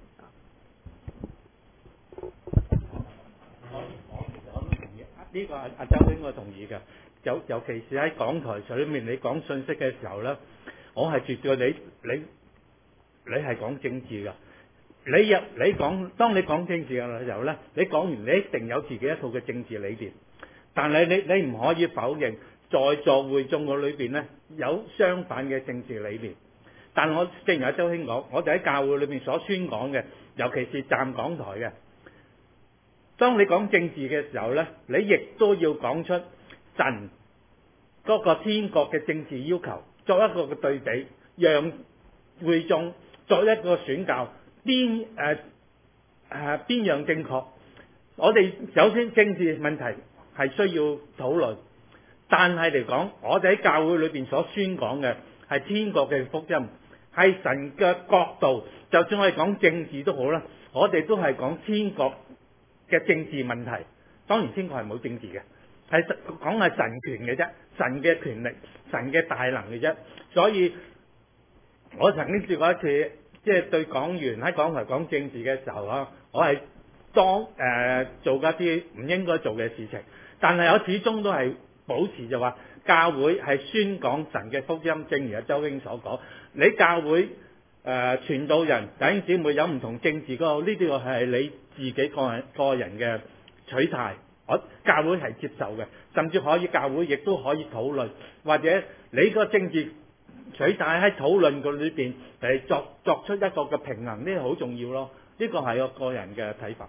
我都同意，呢個阿周應該同意嘅。尤其是喺講台上面你講信息嘅時候咧，我係絕對你係講政治㗎。當你講政治嘅時候咧，你講完你一定有自己一套嘅政治理念，但係你唔可以否認在座會眾嘅裏邊咧有相反嘅政治理念。但我正如阿周兄講，我哋喺教會裏邊所宣講嘅，尤其是站講台嘅，當你講政治嘅時候咧，你亦都要講出神嗰個天國嘅政治要求，作一個嘅對比，讓會眾作一個選教。邊樣正確？我哋首先政治問題係需要討論，但係嚟講，我哋喺教會裏邊所宣講嘅係天國嘅福音，係神嘅國度。就算我哋講政治都好啦，我哋都係講天國嘅政治問題。當然天國係冇政治嘅，係講係神權嘅啫，神嘅權力、神嘅大能嘅啫。所以我曾經試過一次。即係對講員喺講台講政治嘅時候啊，我係做一啲唔應該做嘅事情，但係我始終都係保持就話教會係宣講神嘅福音，正如阿周英所講，你教會傳道人弟兄姊妹有唔同政治嗰個，呢啲係你自己個人嘅取態，我教會係接受嘅，甚至可以教會亦都可以討論，或者你個政治取態喺討論個裏邊係作出一個嘅平衡，呢個好重要咯。呢個係我個人嘅睇法。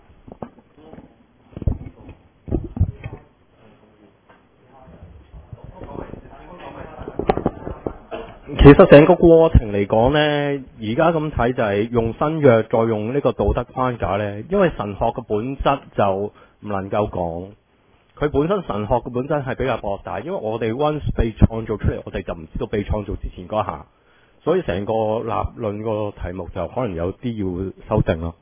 其實成個過程嚟講呢，而家咁睇就係用新約再用呢個道德框架呢，因為神學嘅本質就唔能夠講。佢本身神學嘅本身係比較博大，因為我哋 once 被創造出嚟，我哋就唔知道被創造之前嗰下，所以成個立論個題目就可能有啲要修訂咯。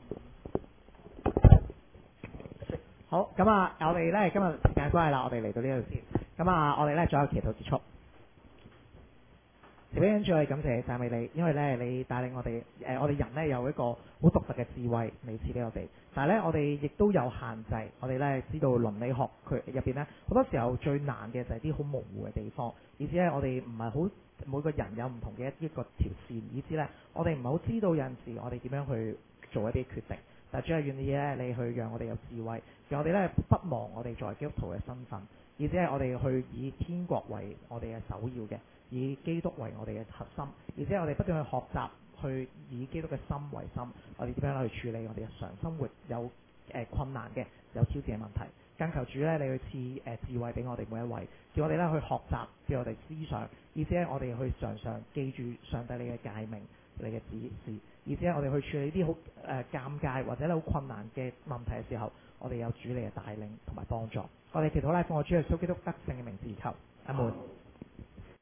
好，咁我哋咧今日時間關係啦，我哋嚟到呢度先。咁我哋咧仲有祈禱結束。 慈悲恩主，我哋感謝你讚美你，因為咧你帶領我哋我哋人咧有一個好獨特嘅智慧，你賜俾我哋。但係咧我哋亦都有限制，我哋咧知道倫理學佢入邊咧好多時候最難嘅就係啲好模糊嘅地方，以至咧我哋唔係好每個人有唔同嘅一個條線，以至咧我哋唔係好知道有陣時我哋點樣去做一啲決定。但係主要願意咧你去讓我哋有智慧，讓我哋咧不忘我哋作為基督徒嘅身份，以至係我哋去以天國為我哋嘅首要嘅。以基督為我哋嘅核心，而且我哋不斷去學習，去以基督嘅心為心，我哋點樣去處理我哋日常生活有困難嘅、有挑戰嘅問題。更求主咧，你去賜智慧俾我哋每一位，叫我哋咧去學習，叫我哋思想，而且我哋去常常記住上帝你嘅誡命、你嘅指示，而且我哋去處理啲好尷尬或者好困難嘅問題嘅時候，我哋有主你嘅帶領同埋幫助。我哋祈禱咧，奉我主耶穌基督得勝嘅名字求，阿門。